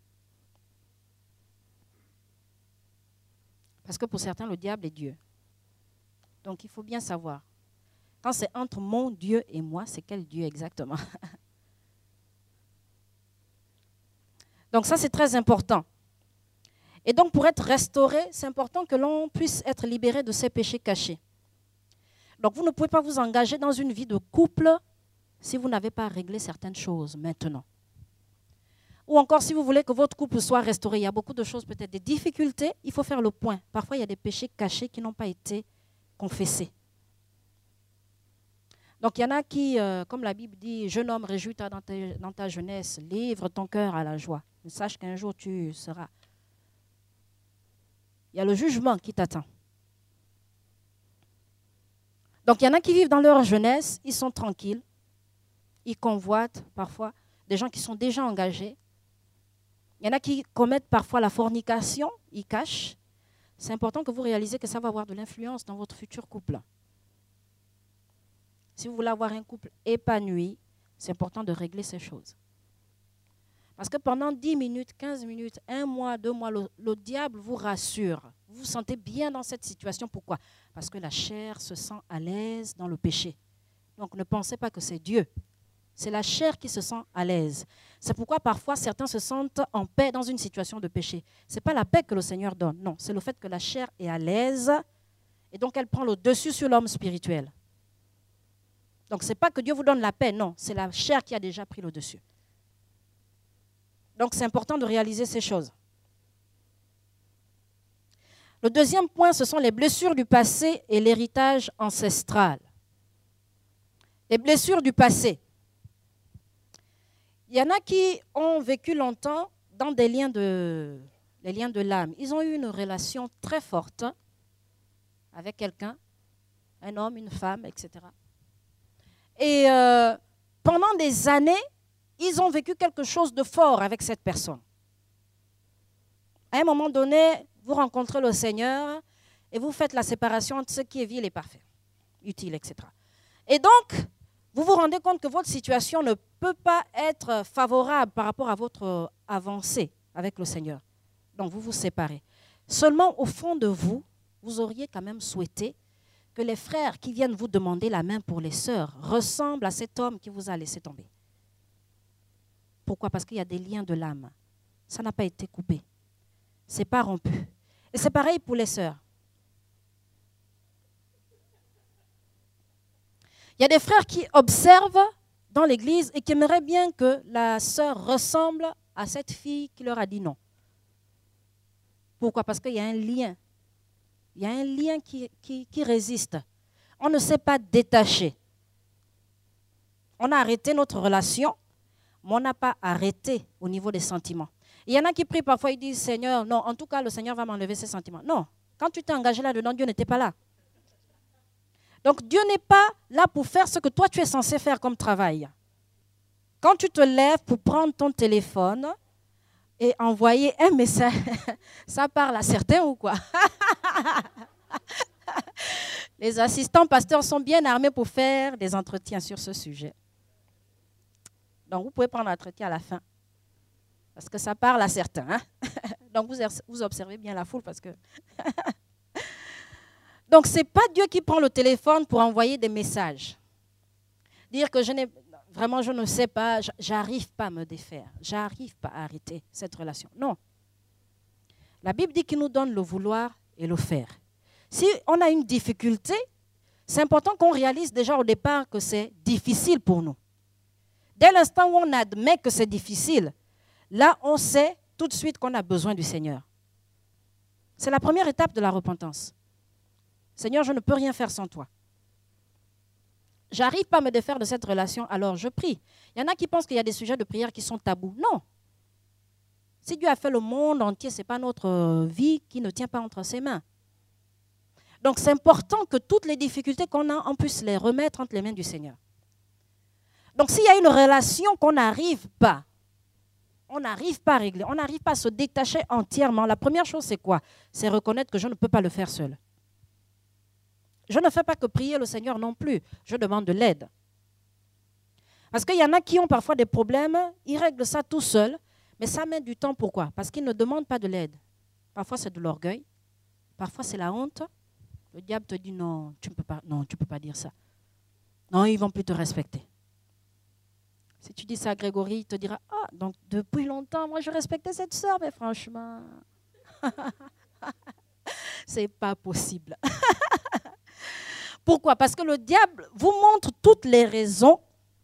Parce que pour certains, le diable est Dieu. Donc il faut bien savoir. Quand c'est entre mon Dieu et moi, c'est quel Dieu exactement? Donc ça, c'est très important. Et donc pour être restauré, c'est important que l'on puisse être libéré de ces péchés cachés. Donc vous ne pouvez pas vous engager dans une vie de couple si vous n'avez pas réglé certaines choses maintenant. Ou encore, si vous voulez que votre couple soit restauré, il y a beaucoup de choses, peut-être des difficultés, il faut faire le point. Parfois, il y a des péchés cachés qui n'ont pas été confessés. Donc, il y en a qui, comme la Bible dit, « Jeune homme, réjouis-toi dans ta jeunesse, livre ton cœur à la joie. Sache qu'un jour, tu seras. » Il y a le jugement qui t'attend. Donc, il y en a qui vivent dans leur jeunesse, ils sont tranquilles, ils convoitent parfois des gens qui sont déjà engagés. Il y en a qui commettent parfois la fornication, ils cachent. C'est important que vous réalisez que ça va avoir de l'influence dans votre futur couple. Si vous voulez avoir un couple épanoui, c'est important de régler ces choses. Parce que pendant 10 minutes, 15 minutes, 1 mois, 2 mois, le diable vous rassure. Vous vous sentez bien dans cette situation. Pourquoi? Parce que la chair se sent à l'aise dans le péché. Donc ne pensez pas que c'est Dieu. C'est la chair qui se sent à l'aise. C'est pourquoi parfois certains se sentent en paix dans une situation de péché. Ce n'est pas la paix que le Seigneur donne. Non, c'est le fait que la chair est à l'aise et donc elle prend le dessus sur l'homme spirituel. Donc ce n'est pas que Dieu vous donne la paix, non. C'est la chair qui a déjà pris le dessus. Donc c'est important de réaliser ces choses. Le deuxième point, ce sont les blessures du passé et l'héritage ancestral. Les blessures du passé. Il y en a qui ont vécu longtemps dans les liens de l'âme. Ils ont eu une relation très forte avec quelqu'un, un homme, une femme, etc. Et pendant des années, ils ont vécu quelque chose de fort avec cette personne. À un moment donné, vous rencontrez le Seigneur et vous faites la séparation entre ce qui est vil et parfait, utile, etc. Et donc, vous vous rendez compte que votre situation ne peut pas être favorable par rapport à votre avancée avec le Seigneur. Donc, vous vous séparez. Seulement, au fond de vous, vous auriez quand même souhaité que les frères qui viennent vous demander la main pour les sœurs ressemblent à cet homme qui vous a laissé tomber. Pourquoi? Parce qu'il y a des liens de l'âme. Ça n'a pas été coupé. Ce n'est pas rompu. Et c'est pareil pour les sœurs. Il y a des frères qui observent dans l'église et qui aimeraient bien que la sœur ressemble à cette fille qui leur a dit non. Pourquoi? Parce qu'il y a un lien. Il y a un lien qui résiste. On ne s'est pas détaché. On a arrêté notre relation, mais on n'a pas arrêté au niveau des sentiments. Il y en a qui prient parfois, ils disent, Seigneur, non, en tout cas, le Seigneur va m'enlever ces sentiments. Non, quand tu t'es engagé là-dedans, Dieu n'était pas là. Donc, Dieu n'est pas là pour faire ce que toi, tu es censé faire comme travail. Quand tu te lèves pour prendre ton téléphone et envoyer un message, ça parle à certains ou quoi? Les assistants pasteurs sont bien armés pour faire des entretiens sur ce sujet. Donc, vous pouvez prendre l'entretien à la fin. Parce que ça parle à certains. Hein? Donc, vous observez bien la foule parce que... Donc, ce n'est pas Dieu qui prend le téléphone pour envoyer des messages. Dire que je ne sais pas, j'arrive pas à me défaire. J'arrive pas à arrêter cette relation. Non. La Bible dit qu'il nous donne le vouloir et le faire. Si on a une difficulté, c'est important qu'on réalise déjà au départ que c'est difficile pour nous. Dès l'instant où on admet que c'est difficile, là, on sait tout de suite qu'on a besoin du Seigneur. C'est la première étape de la repentance. Seigneur, je ne peux rien faire sans toi. J'arrive pas à me défaire de cette relation, alors je prie. Il y en a qui pensent qu'il y a des sujets de prière qui sont tabous. Non. Si Dieu a fait le monde entier, ce n'est pas notre vie qui ne tient pas entre ses mains. Donc c'est important que toutes les difficultés qu'on a, on puisse les remettre entre les mains du Seigneur. Donc s'il y a une relation qu'on n'arrive pas, on n'arrive pas à régler, on n'arrive pas à se détacher entièrement, la première chose c'est quoi? C'est reconnaître que je ne peux pas le faire seul. Je ne fais pas que prier le Seigneur non plus, je demande de l'aide. Parce qu'il y en a qui ont parfois des problèmes, ils règlent ça tout seuls, mais ça met du temps. Pourquoi? Parce qu'ils ne demandent pas de l'aide. Parfois c'est de l'orgueil, parfois c'est la honte. Le diable te dit non, tu ne peux pas dire ça. Non, ils ne vont plus te respecter. Si tu dis ça à Grégory, il te dira, ah, donc depuis longtemps, moi je respectais cette sœur, mais franchement, c'est pas possible. Pourquoi? Parce que le diable vous montre toutes les raisons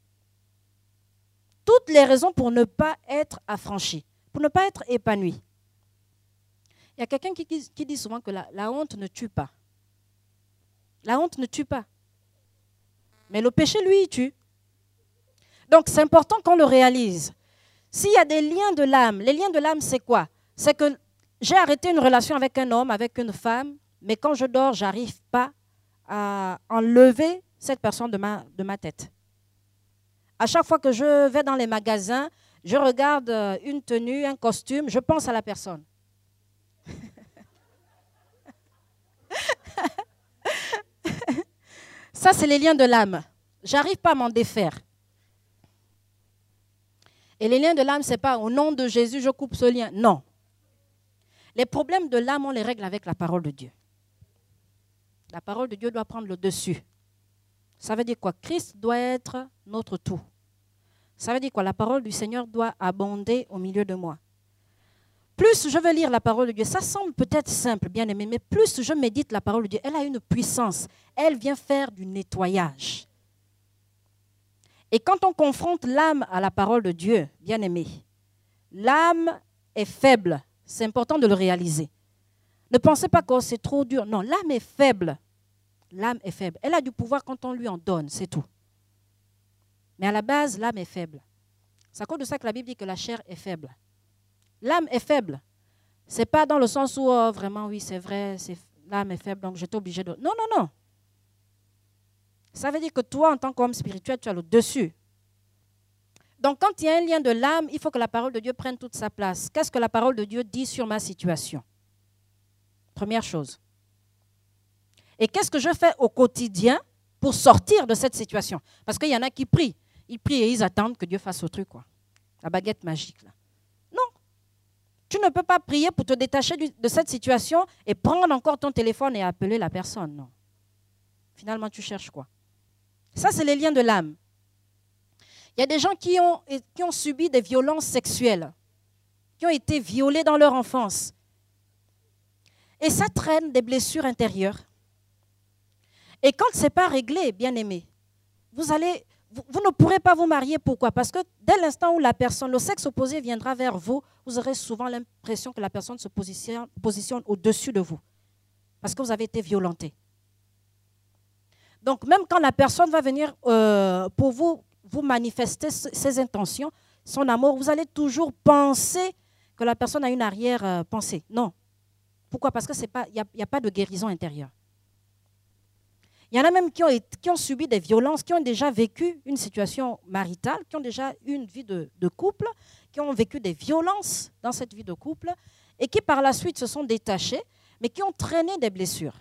pour ne pas être affranchi, pour ne pas être épanoui. Il y a quelqu'un qui dit souvent que la honte ne tue pas. La honte ne tue pas. Mais le péché, lui, il tue. Donc, c'est important qu'on le réalise. S'il y a des liens de l'âme, les liens de l'âme, c'est quoi? C'est que j'ai arrêté une relation avec un homme, avec une femme, mais quand je dors, je n'arrive pas à enlever cette personne de ma tête. À chaque fois que je vais dans les magasins, je regarde une tenue, un costume, je pense à la personne. Ça, c'est les liens de l'âme. Je n'arrive pas à m'en défaire. Et les liens de l'âme, ce n'est pas au nom de Jésus, je coupe ce lien. Non. Les problèmes de l'âme, on les règle avec la parole de Dieu. La parole de Dieu doit prendre le dessus. Ça veut dire quoi? Christ doit être notre tout. Ça veut dire quoi? La parole du Seigneur doit abonder au milieu de moi. Plus je veux lire la parole de Dieu, ça semble peut-être simple, bien aimé, mais plus je médite la parole de Dieu, elle a une puissance. Elle vient faire du nettoyage. Et quand on confronte l'âme à la parole de Dieu, bien aimé, l'âme est faible. C'est important de le réaliser. Ne pensez pas que c'est trop dur. Non, l'âme est faible. L'âme est faible. Elle a du pouvoir quand on lui en donne, c'est tout. Mais à la base, l'âme est faible. C'est à cause de ça que la Bible dit que la chair est faible. L'âme est faible. Ce n'est pas dans le sens où, oh, vraiment, oui, c'est vrai, l'âme est faible, donc j'étais obligé de... Non, non, non. Ça veut dire que toi, en tant qu'homme spirituel, tu as le dessus. Donc, quand il y a un lien de l'âme, il faut que la parole de Dieu prenne toute sa place. Qu'est-ce que la parole de Dieu dit sur ma situation? Première chose. Et qu'est-ce que je fais au quotidien pour sortir de cette situation? Parce qu'il y en a qui prient. Ils prient et ils attendent que Dieu fasse le truc, quoi. La baguette magique, là. Non. Tu ne peux pas prier pour te détacher de cette situation et prendre encore ton téléphone et appeler la personne. Non. Finalement, tu cherches quoi? Ça, c'est les liens de l'âme. Il y a des gens qui ont subi des violences sexuelles, qui ont été violés dans leur enfance. Et ça traîne des blessures intérieures. Et quand ce n'est pas réglé, bien aimé, vous ne pourrez pas vous marier. Pourquoi? Parce que dès l'instant où le sexe opposé viendra vers vous, vous aurez souvent l'impression que la personne se positionne au-dessus de vous. Parce que vous avez été violenté. Donc, même quand la personne va venir pour vous manifester ses intentions, son amour, vous allez toujours penser que la personne a une arrière-pensée. Non. Pourquoi? Parce qu'il n'y a pas de guérison intérieure. Il y en a même qui ont subi des violences, qui ont déjà vécu une situation maritale, qui ont déjà eu une vie de couple, qui ont vécu des violences dans cette vie de couple et qui par la suite se sont détachés, mais qui ont traîné des blessures.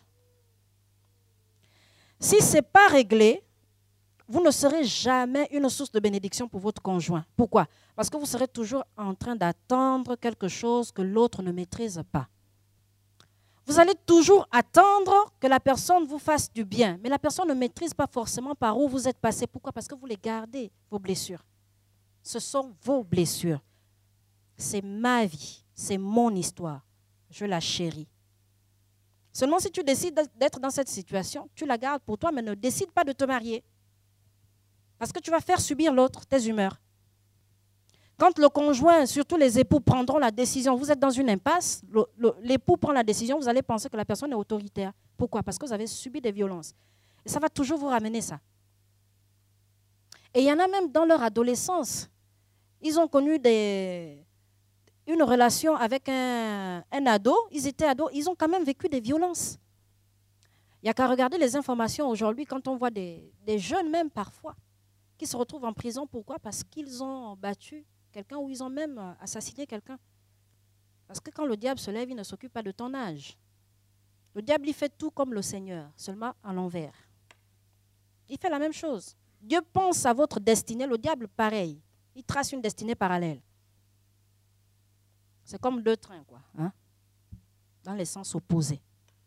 Si ce n'est pas réglé, vous ne serez jamais une source de bénédiction pour votre conjoint. Pourquoi? Parce que vous serez toujours en train d'attendre quelque chose que l'autre ne maîtrise pas. Vous allez toujours attendre que la personne vous fasse du bien, mais la personne ne maîtrise pas forcément par où vous êtes passé. Pourquoi? Parce que vous les gardez, vos blessures. Ce sont vos blessures. C'est ma vie, c'est mon histoire. Je la chéris. Seulement si tu décides d'être dans cette situation, tu la gardes pour toi, mais ne décide pas de te marier. Parce que tu vas faire subir l'autre tes humeurs. Quand le conjoint, surtout les époux, prendront la décision, vous êtes dans une impasse, l'époux prend la décision, vous allez penser que la personne est autoritaire. Pourquoi? Parce que vous avez subi des violences. Et ça va toujours vous ramener ça. Et il y en a même dans leur adolescence. Ils ont connu une relation avec un ado, ils étaient ados, ils ont quand même vécu des violences. Il n'y a qu'à regarder les informations aujourd'hui quand on voit des jeunes même parfois qui se retrouvent en prison. Pourquoi? Parce qu'ils ont battu quelqu'un ou ils ont même assassiné quelqu'un. Parce que quand le diable se lève, il ne s'occupe pas de ton âge. Le diable, il fait tout comme le Seigneur, seulement à l'envers. Il fait la même chose. Dieu pense à votre destinée, le diable, pareil. Il trace une destinée parallèle. C'est comme deux trains, quoi, hein? Dans les sens opposés.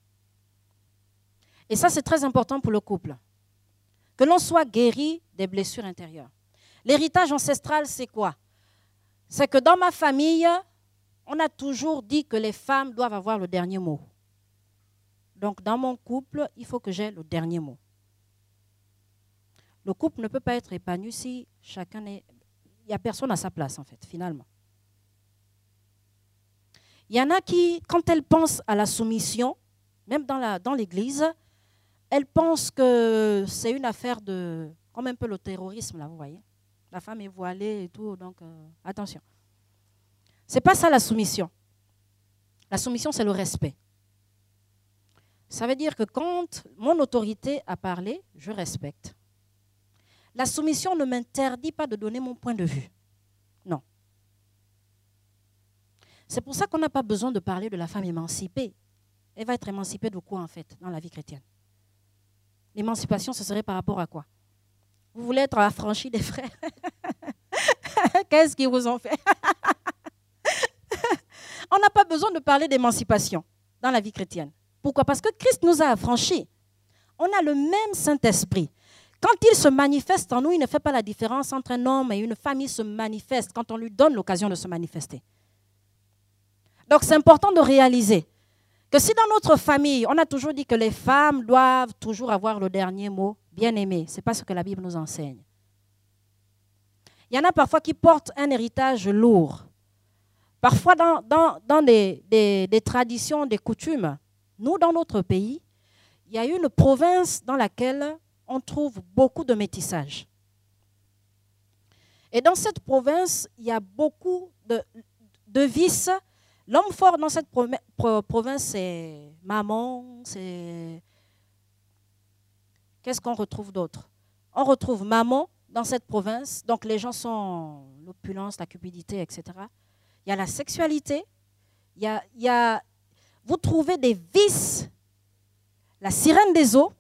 Et ça, c'est très important pour le couple. Que l'on soit guéri des blessures intérieures. L'héritage ancestral, c'est quoi? C'est que dans ma famille, on a toujours dit que les femmes doivent avoir le dernier mot. Donc, dans mon couple, il faut que j'ai le dernier mot. Le couple ne peut pas être épanoui si chacun n'est... Il n'y a personne à sa place, en fait, finalement. Il y en a qui, quand elles pensent à la soumission, même dans l'église, elles pensent que c'est une affaire de... Comme un peu le terrorisme, là, vous voyez. La femme est voilée et tout, donc attention. Ce n'est pas ça la soumission. La soumission, c'est le respect. Ça veut dire que quand mon autorité a parlé, je respecte. La soumission ne m'interdit pas de donner mon point de vue. Non. C'est pour ça qu'on n'a pas besoin de parler de la femme émancipée. Elle va être émancipée de quoi, en fait, dans la vie chrétienne? L'émancipation, ce serait par rapport à quoi? Vous voulez être affranchi des frères? Qu'est-ce qu'ils vous ont fait? On n'a pas besoin de parler d'émancipation dans la vie chrétienne. Pourquoi? Parce que Christ nous a affranchis. On a le même Saint-Esprit. Quand il se manifeste en nous, il ne fait pas la différence entre un homme et une femme. Il se manifeste quand on lui donne l'occasion de se manifester. Donc c'est important de réaliser que si dans notre famille, on a toujours dit que les femmes doivent toujours avoir le dernier mot, bien aimé, ce n'est pas ce que la Bible nous enseigne. Il y en a parfois qui portent un héritage lourd. Parfois dans des traditions, des coutumes, nous dans notre pays, il y a une province dans laquelle on trouve beaucoup de métissage. Et dans cette province, il y a beaucoup de vices. L'homme fort dans cette province, c'est maman, c'est... Qu'est-ce qu'on retrouve d'autre? On retrouve maman, dans cette province. Donc les gens sont l'opulence, la cupidité, etc. Il y a la sexualité. Vous trouvez des vices. La sirène des eaux.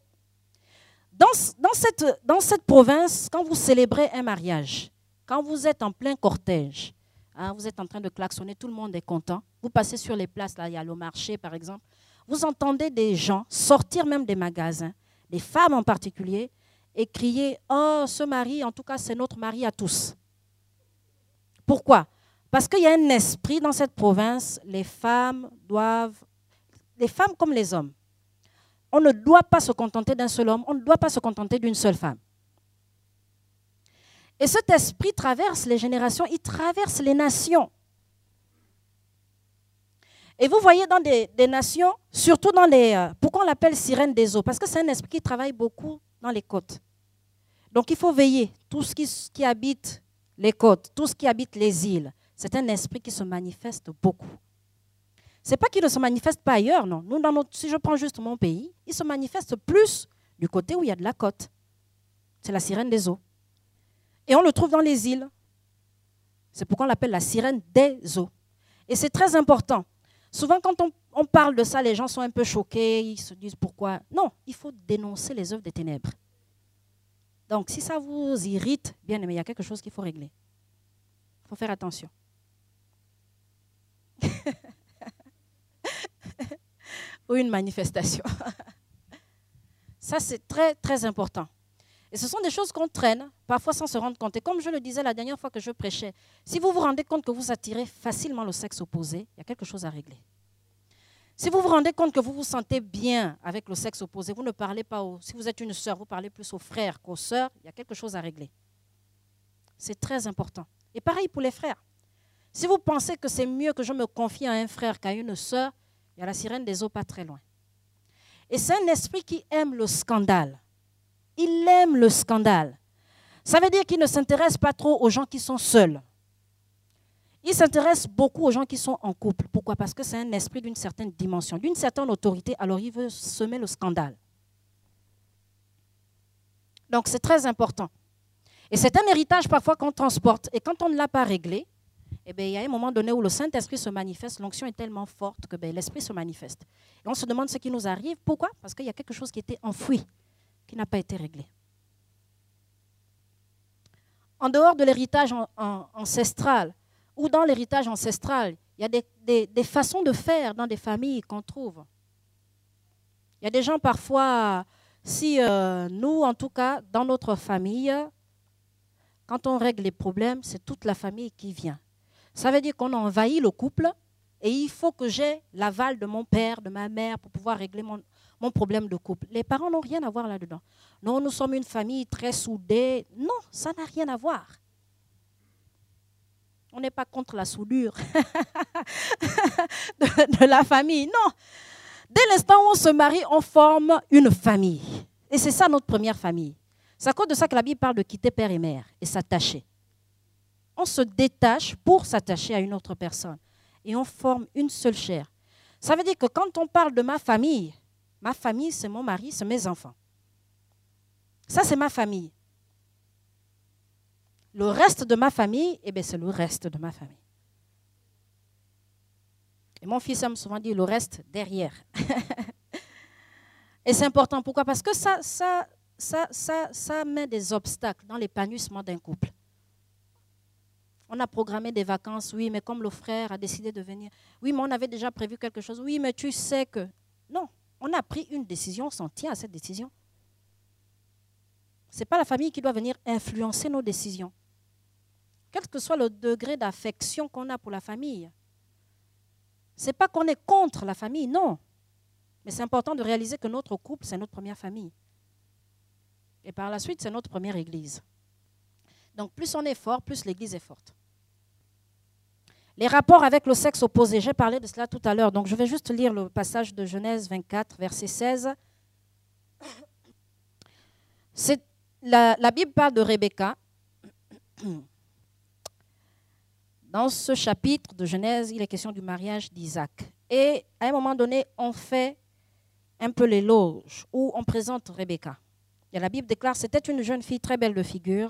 Dans cette province, quand vous célébrez un mariage, quand vous êtes en plein cortège, hein, vous êtes en train de klaxonner, tout le monde est content. Vous passez sur les places, là, il y a le marché par exemple. Vous entendez des gens sortir même des magasins, des femmes en particulier, et crier « Oh, ce mari, en tout cas, c'est notre mari à tous ». Pourquoi? Parce qu'il y a un esprit dans cette province, les femmes comme les hommes. On ne doit pas se contenter d'un seul homme, on ne doit pas se contenter d'une seule femme. Et cet esprit traverse les générations, il traverse les nations. Et vous voyez dans des nations, surtout dans les... Pourquoi on l'appelle sirène des eaux? Parce que c'est un esprit qui travaille beaucoup dans les côtes. Donc il faut veiller. Tout ce qui habite les côtes, tout ce qui habite les îles, c'est un esprit qui se manifeste beaucoup. Ce n'est pas qu'il ne se manifeste pas ailleurs, non. Nous, si je prends juste mon pays, il se manifeste plus du côté où il y a de la côte. C'est la sirène des eaux. Et on le trouve dans les îles. C'est pourquoi on l'appelle la sirène des eaux. Et c'est très important. Souvent, quand on parle de ça, les gens sont un peu choqués, ils se disent pourquoi. Non, il faut dénoncer les œuvres des ténèbres. Donc, si ça vous irrite, bien aimé, il y a quelque chose qu'il faut régler. Il faut faire attention. Ou une manifestation. Ça, c'est très, très important. Et ce sont des choses qu'on traîne, parfois sans se rendre compte. Et comme je le disais la dernière fois que je prêchais, si vous vous rendez compte que vous attirez facilement le sexe opposé, il y a quelque chose à régler. Si vous vous rendez compte que vous vous sentez bien avec le sexe opposé, vous ne parlez pas si vous êtes une sœur, vous parlez plus aux frères qu'aux sœurs, il y a quelque chose à régler. C'est très important. Et pareil pour les frères. Si vous pensez que c'est mieux que je me confie à un frère qu'à une sœur, il y a la sirène des eaux pas très loin. Et c'est un esprit qui aime le scandale. Il aime le scandale. Ça veut dire qu'il ne s'intéresse pas trop aux gens qui sont seuls. Il s'intéresse beaucoup aux gens qui sont en couple. Pourquoi? Parce que c'est un esprit d'une certaine dimension, d'une certaine autorité, alors il veut semer le scandale. Donc c'est très important. Et c'est un héritage parfois qu'on transporte. Et quand on ne l'a pas réglé, eh bien, il y a un moment donné où le Saint-Esprit se manifeste, l'onction est tellement forte que l'Esprit se manifeste. Et on se demande ce qui nous arrive. Pourquoi? Parce qu'il y a quelque chose qui était enfoui, qui n'a pas été réglé. En dehors de l'héritage ancestral, ou dans l'héritage ancestral, il y a des façons de faire dans des familles qu'on trouve. Il y a des gens parfois, si nous, en tout cas, dans notre famille, quand on règle les problèmes, c'est toute la famille qui vient. Ça veut dire qu'on a envahi le couple et il faut que j'ai l'aval de mon père, de ma mère pour pouvoir régler mon problème de couple. Les parents n'ont rien à voir là-dedans. Non, nous sommes une famille très soudée. Non, ça n'a rien à voir. On n'est pas contre la soudure de la famille. Non. Dès l'instant où on se marie, on forme une famille. Et c'est ça notre première famille. C'est à cause de ça que la Bible parle de quitter père et mère et s'attacher. On se détache pour s'attacher à une autre personne. Et on forme une seule chair. Ça veut dire que quand on parle de ma famille, c'est mon mari, c'est mes enfants. Ça, c'est ma famille. Le reste de ma famille, eh bien, c'est le reste de ma famille. Et mon fils aime souvent dire le reste derrière. Et c'est important. Pourquoi? Parce que ça met des obstacles dans l'épanouissement d'un couple. On a programmé des vacances, oui, mais comme le frère a décidé de venir, oui, mais on avait déjà prévu quelque chose, oui, mais tu sais que... Non, on a pris une décision, on s'en tient à cette décision. Ce n'est pas la famille qui doit venir influencer nos décisions. Quel que soit le degré d'affection qu'on a pour la famille. Ce n'est pas qu'on est contre la famille, non. Mais c'est important de réaliser que notre couple, c'est notre première famille. Et par la suite, c'est notre première église. Donc plus on est fort, plus l'église est forte. Les rapports avec le sexe opposé, j'ai parlé de cela tout à l'heure. Donc je vais juste lire le passage de Genèse 24, verset 16. La Bible parle de Rebecca. Dans ce chapitre de Genèse, il est question du mariage d'Isaac. Et à un moment donné, on fait un peu l'éloge où on présente Rebecca. Et la Bible déclare, c'était une jeune fille très belle de figure,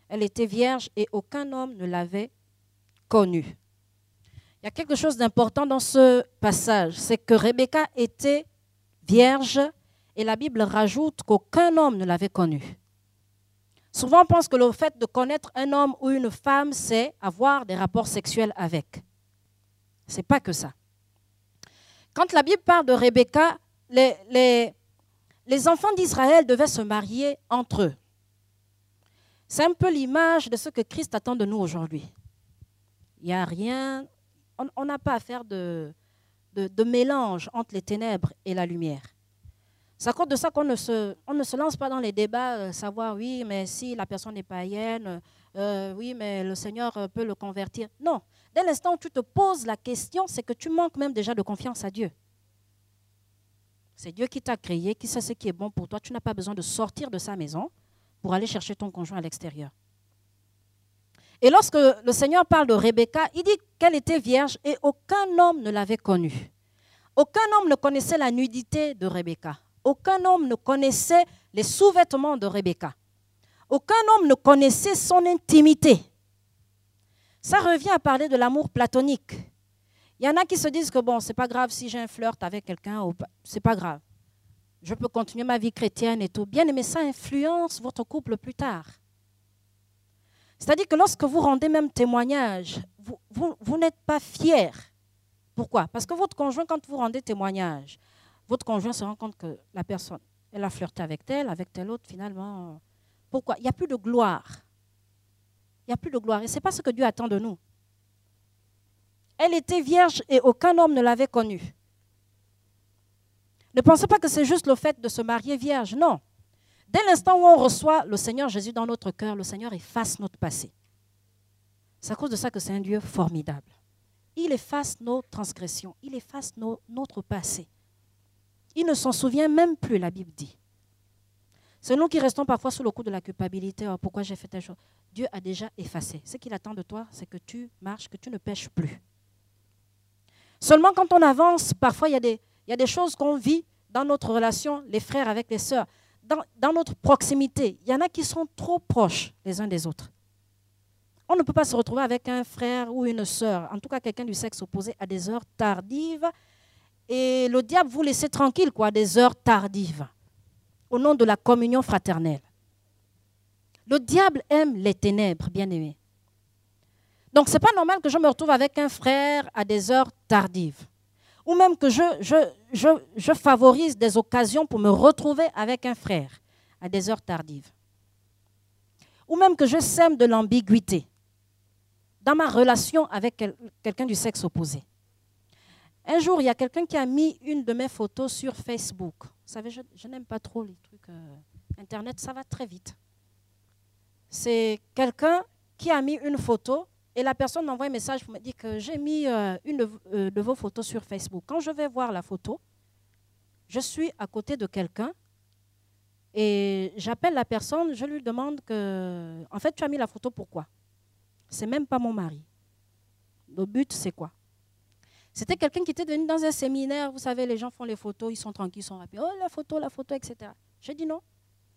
Elle était vierge et aucun homme ne l'avait connue. Il y a quelque chose d'important dans ce passage, c'est que Rebecca était vierge et la Bible rajoute qu'aucun homme ne l'avait connue. Souvent, on pense que le fait de connaître un homme ou une femme, c'est avoir des rapports sexuels avec. Ce n'est pas que ça. Quand la Bible parle de Rebecca, les enfants d'Israël devaient se marier entre eux. C'est un peu l'image de ce que Christ attend de nous aujourd'hui. Il n'y a rien, on n'a pas à faire de mélange entre les ténèbres et la lumière. C'est à cause de ça qu'on ne se lance pas dans les débats, savoir, oui, mais si la personne est païenne, oui, mais le Seigneur peut le convertir. Non, dès l'instant où tu te poses la question, c'est que tu manques même déjà de confiance à Dieu. C'est Dieu qui t'a créé, qui sait ce qui est bon pour toi. Tu n'as pas besoin de sortir de sa maison pour aller chercher ton conjoint à l'extérieur. Et lorsque le Seigneur parle de Rebecca, il dit qu'elle était vierge et aucun homme ne l'avait connue. Aucun homme ne connaissait la nudité de Rebecca. Aucun homme ne connaissait les sous-vêtements de Rebecca. Aucun homme ne connaissait son intimité. Ça revient à parler de l'amour platonique. Il y en a qui se disent que bon, c'est pas grave si j'ai un flirt avec quelqu'un, c'est pas grave. Je peux continuer ma vie chrétienne et tout. Bien aimé, ça influence votre couple plus tard. C'est-à-dire que lorsque vous rendez même témoignage, vous n'êtes pas fier. Pourquoi? Parce que votre conjoint, quand vous rendez témoignage, votre conjoint se rend compte que la personne, elle a flirté avec tel autre, finalement. Pourquoi? Il n'y a plus de gloire. Il n'y a plus de gloire. Et ce n'est pas ce que Dieu attend de nous. Elle était vierge et aucun homme ne l'avait connue. Ne pensez pas que c'est juste le fait de se marier vierge. Non. Dès l'instant où on reçoit le Seigneur Jésus dans notre cœur, le Seigneur efface notre passé. C'est à cause de ça que c'est un Dieu formidable. Il efface nos transgressions. Il efface notre passé. Il ne s'en souvient même plus, la Bible dit. C'est nous qui restons parfois sous le coup de la culpabilité. Oh, pourquoi j'ai fait telle chose? Dieu a déjà effacé. Ce qu'il attend de toi, c'est que tu marches, que tu ne pêches plus. Seulement quand on avance, parfois il y a des choses qu'on vit dans notre relation, les frères avec les sœurs, dans notre proximité. Il y en a qui sont trop proches les uns des autres. On ne peut pas se retrouver avec un frère ou une sœur, en tout cas quelqu'un du sexe opposé, à des heures tardives. Et le diable vous laisse tranquille, quoi, à des heures tardives, au nom de la communion fraternelle. Le diable aime les ténèbres, bien-aimés. Donc, ce n'est pas normal que je me retrouve avec un frère à des heures tardives. Ou même que je favorise des occasions pour me retrouver avec un frère à des heures tardives. Ou même que je sème de l'ambiguïté dans ma relation avec quelqu'un du sexe opposé. Un jour, il y a quelqu'un qui a mis une de mes photos sur Facebook. Vous savez, je n'aime pas trop les trucs Internet, ça va très vite. C'est quelqu'un qui a mis une photo et la personne m'envoie un message pour me dire que j'ai mis une de vos photos sur Facebook. Quand je vais voir la photo, je suis à côté de quelqu'un et j'appelle la personne, je lui demande que, en fait, tu as mis la photo pourquoi? C'est même pas mon mari. Le but, c'est quoi? C'était quelqu'un qui était venu dans un séminaire, vous savez, les gens font les photos, ils sont tranquilles, ils sont rapides. Oh, la photo, etc. J'ai dit non.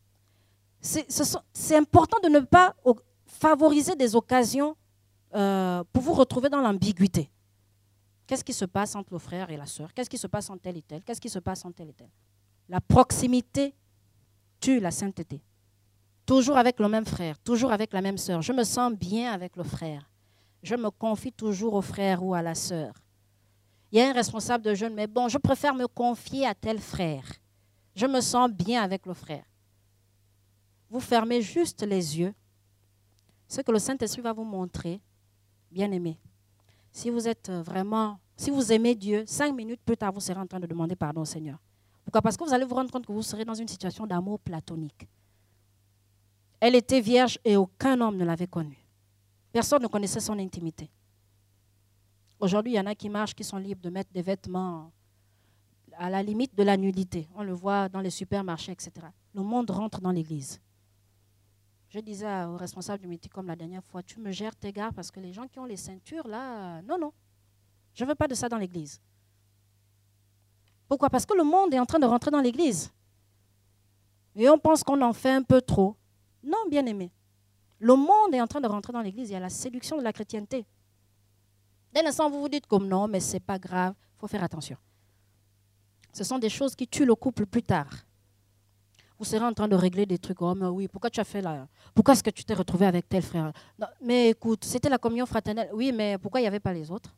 C'est important de ne pas favoriser des occasions pour vous retrouver dans l'ambiguïté. Qu'est-ce qui se passe entre le frère et la sœur? Qu'est-ce qui se passe entre tel et tel? Qu'est-ce qui se passe entre tel et tel? La proximité tue la sainteté. Toujours avec le même frère, toujours avec la même sœur. Je me sens bien avec le frère. Je me confie toujours au frère ou à la sœur. Il y a un responsable de jeûne, mais bon, je préfère me confier à tel frère. Je me sens bien avec le frère. Vous fermez juste les yeux. Ce que le Saint-Esprit va vous montrer, bien-aimé. Si vous êtes vraiment, si vous aimez Dieu, 5 minutes plus tard, vous serez en train de demander pardon au Seigneur. Pourquoi? Parce que vous allez vous rendre compte que vous serez dans une situation d'amour platonique. Elle était vierge et aucun homme ne l'avait connue. Personne ne connaissait son intimité. Aujourd'hui, il y en a qui marchent, qui sont libres de mettre des vêtements à la limite de la nudité. On le voit dans les supermarchés, etc. Le monde rentre dans l'église. Je disais au responsable du meeting comme la dernière fois, tu me gères tes gars parce que les gens qui ont les ceintures, là, non. Je ne veux pas de ça dans l'église. Pourquoi? Parce que le monde est en train de rentrer dans l'église. Et on pense qu'on en fait un peu trop. Non, bien-aimé. Le monde est en train de rentrer dans l'église. Il y a la séduction de la chrétienté. Dès l'instant où vous vous dites comme non, mais ce n'est pas grave, il faut faire attention. Ce sont des choses qui tuent le couple plus tard. Vous serez en train de régler des trucs. Oh, mais oui, pourquoi tu as fait là? Pourquoi est-ce que tu t'es retrouvé avec tel frère? Non, mais écoute, c'était la communion fraternelle. Oui, mais pourquoi il n'y avait pas les autres?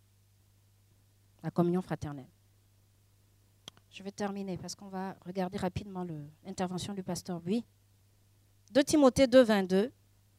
La communion fraternelle. Je vais terminer parce qu'on va regarder rapidement l'intervention du pasteur Buis. 2 Timothée 2, 22.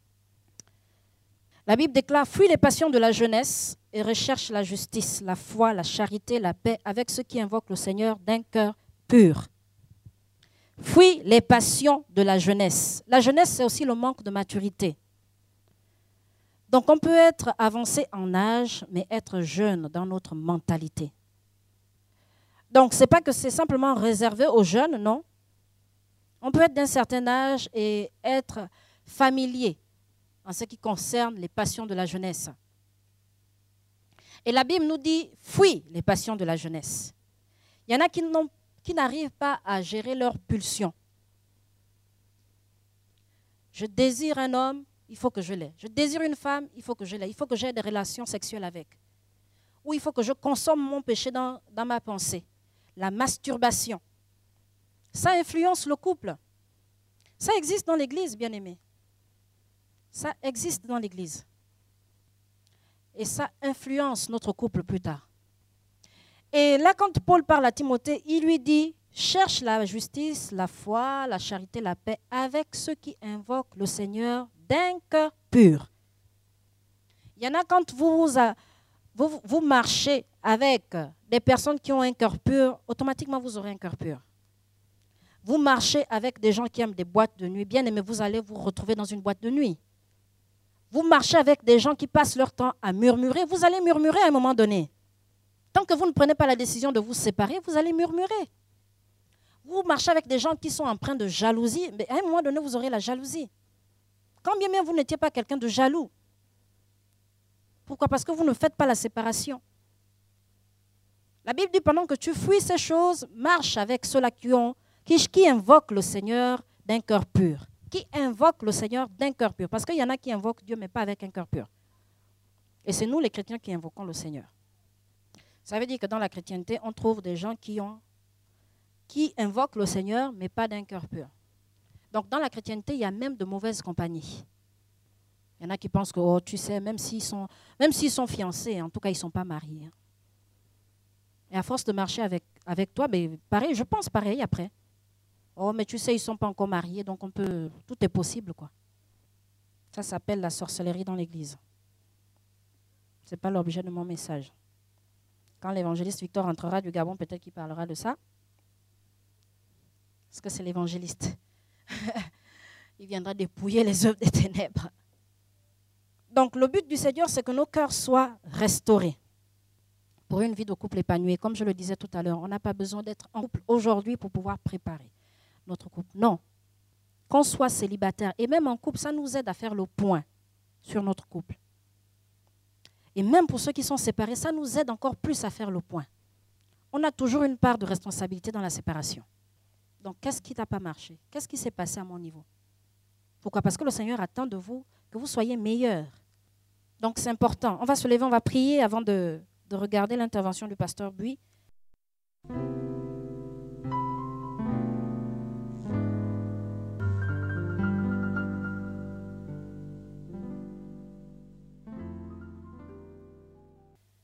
La Bible déclare « Fuis les passions de la jeunesse et recherche la justice, la foi, la charité, la paix avec ceux qui invoquent le Seigneur d'un cœur pur. » Fuis les passions de la jeunesse. La jeunesse, c'est aussi le manque de maturité. Donc, on peut être avancé en âge, mais être jeune dans notre mentalité. Donc, ce n'est pas que c'est simplement réservé aux jeunes, non. On peut être d'un certain âge et être familier en ce qui concerne les passions de la jeunesse. Et la Bible nous dit, fuis les passions de la jeunesse. Il y en a qui n'arrivent pas à gérer leurs pulsions. Je désire un homme, il faut que je l'aie. Je désire une femme, il faut que je l'aie. Il faut que j'aie des relations sexuelles avec. Ou il faut que je consomme mon péché dans ma pensée. La masturbation. Ça influence le couple. Ça existe dans l'Église, bien-aimés. Ça existe dans l'Église. Et ça influence notre couple plus tard. Et là, quand Paul parle à Timothée, il lui dit, cherche la justice, la foi, la charité, la paix avec ceux qui invoquent le Seigneur d'un cœur pur. Il y en a quand vous marchez avec des personnes qui ont un cœur pur, automatiquement vous aurez un cœur pur. Vous marchez avec des gens qui aiment des boîtes de nuit, bien aimé, vous allez vous retrouver dans une boîte de nuit. Vous marchez avec des gens qui passent leur temps à murmurer, vous allez murmurer à un moment donné. Tant que vous ne prenez pas la décision de vous séparer, vous allez murmurer. Vous marchez avec des gens qui sont empreints de jalousie, mais à un moment donné, vous aurez la jalousie. Quand bien même vous n'étiez pas quelqu'un de jaloux. Pourquoi? Parce que vous ne faites pas la séparation. La Bible dit, pendant que tu fuis ces choses, marche avec ceux-là qui invoquent le Seigneur d'un cœur pur. Qui invoquent le Seigneur d'un cœur pur. Parce qu'il y en a qui invoquent Dieu, mais pas avec un cœur pur. Et c'est nous, les chrétiens, qui invoquons le Seigneur. Ça veut dire que dans la chrétienté, on trouve des gens qui invoquent le Seigneur, mais pas d'un cœur pur. Donc, dans la chrétienté, il y a même de mauvaises compagnies. Il y en a qui pensent que, oh, tu sais, même s'ils sont fiancés, en tout cas, ils ne sont pas mariés. Et à force de marcher avec toi, ben, pareil, je pense pareil après. Oh, mais tu sais, ils ne sont pas encore mariés, donc tout est possible, quoi. Ça s'appelle la sorcellerie dans l'Église. Ce n'est pas l'objet de mon message. Quand l'évangéliste Victor entrera du Gabon, peut-être qu'il parlera de ça. Parce que c'est l'évangéliste. Il viendra dépouiller les œuvres des ténèbres. Donc, le but du Seigneur, c'est que nos cœurs soient restaurés pour une vie de couple épanouie. Comme je le disais tout à l'heure, on n'a pas besoin d'être en couple aujourd'hui pour pouvoir préparer notre couple. Non. Qu'on soit célibataire et même en couple, ça nous aide à faire le point sur notre couple. Et même pour ceux qui sont séparés, ça nous aide encore plus à faire le point. On a toujours une part de responsabilité dans la séparation. Donc, qu'est-ce qui n'a pas marché? Qu'est-ce qui s'est passé à mon niveau? Pourquoi? Parce que le Seigneur attend de vous que vous soyez meilleurs. Donc, c'est important. On va se lever, on va prier avant de regarder l'intervention du pasteur Buis.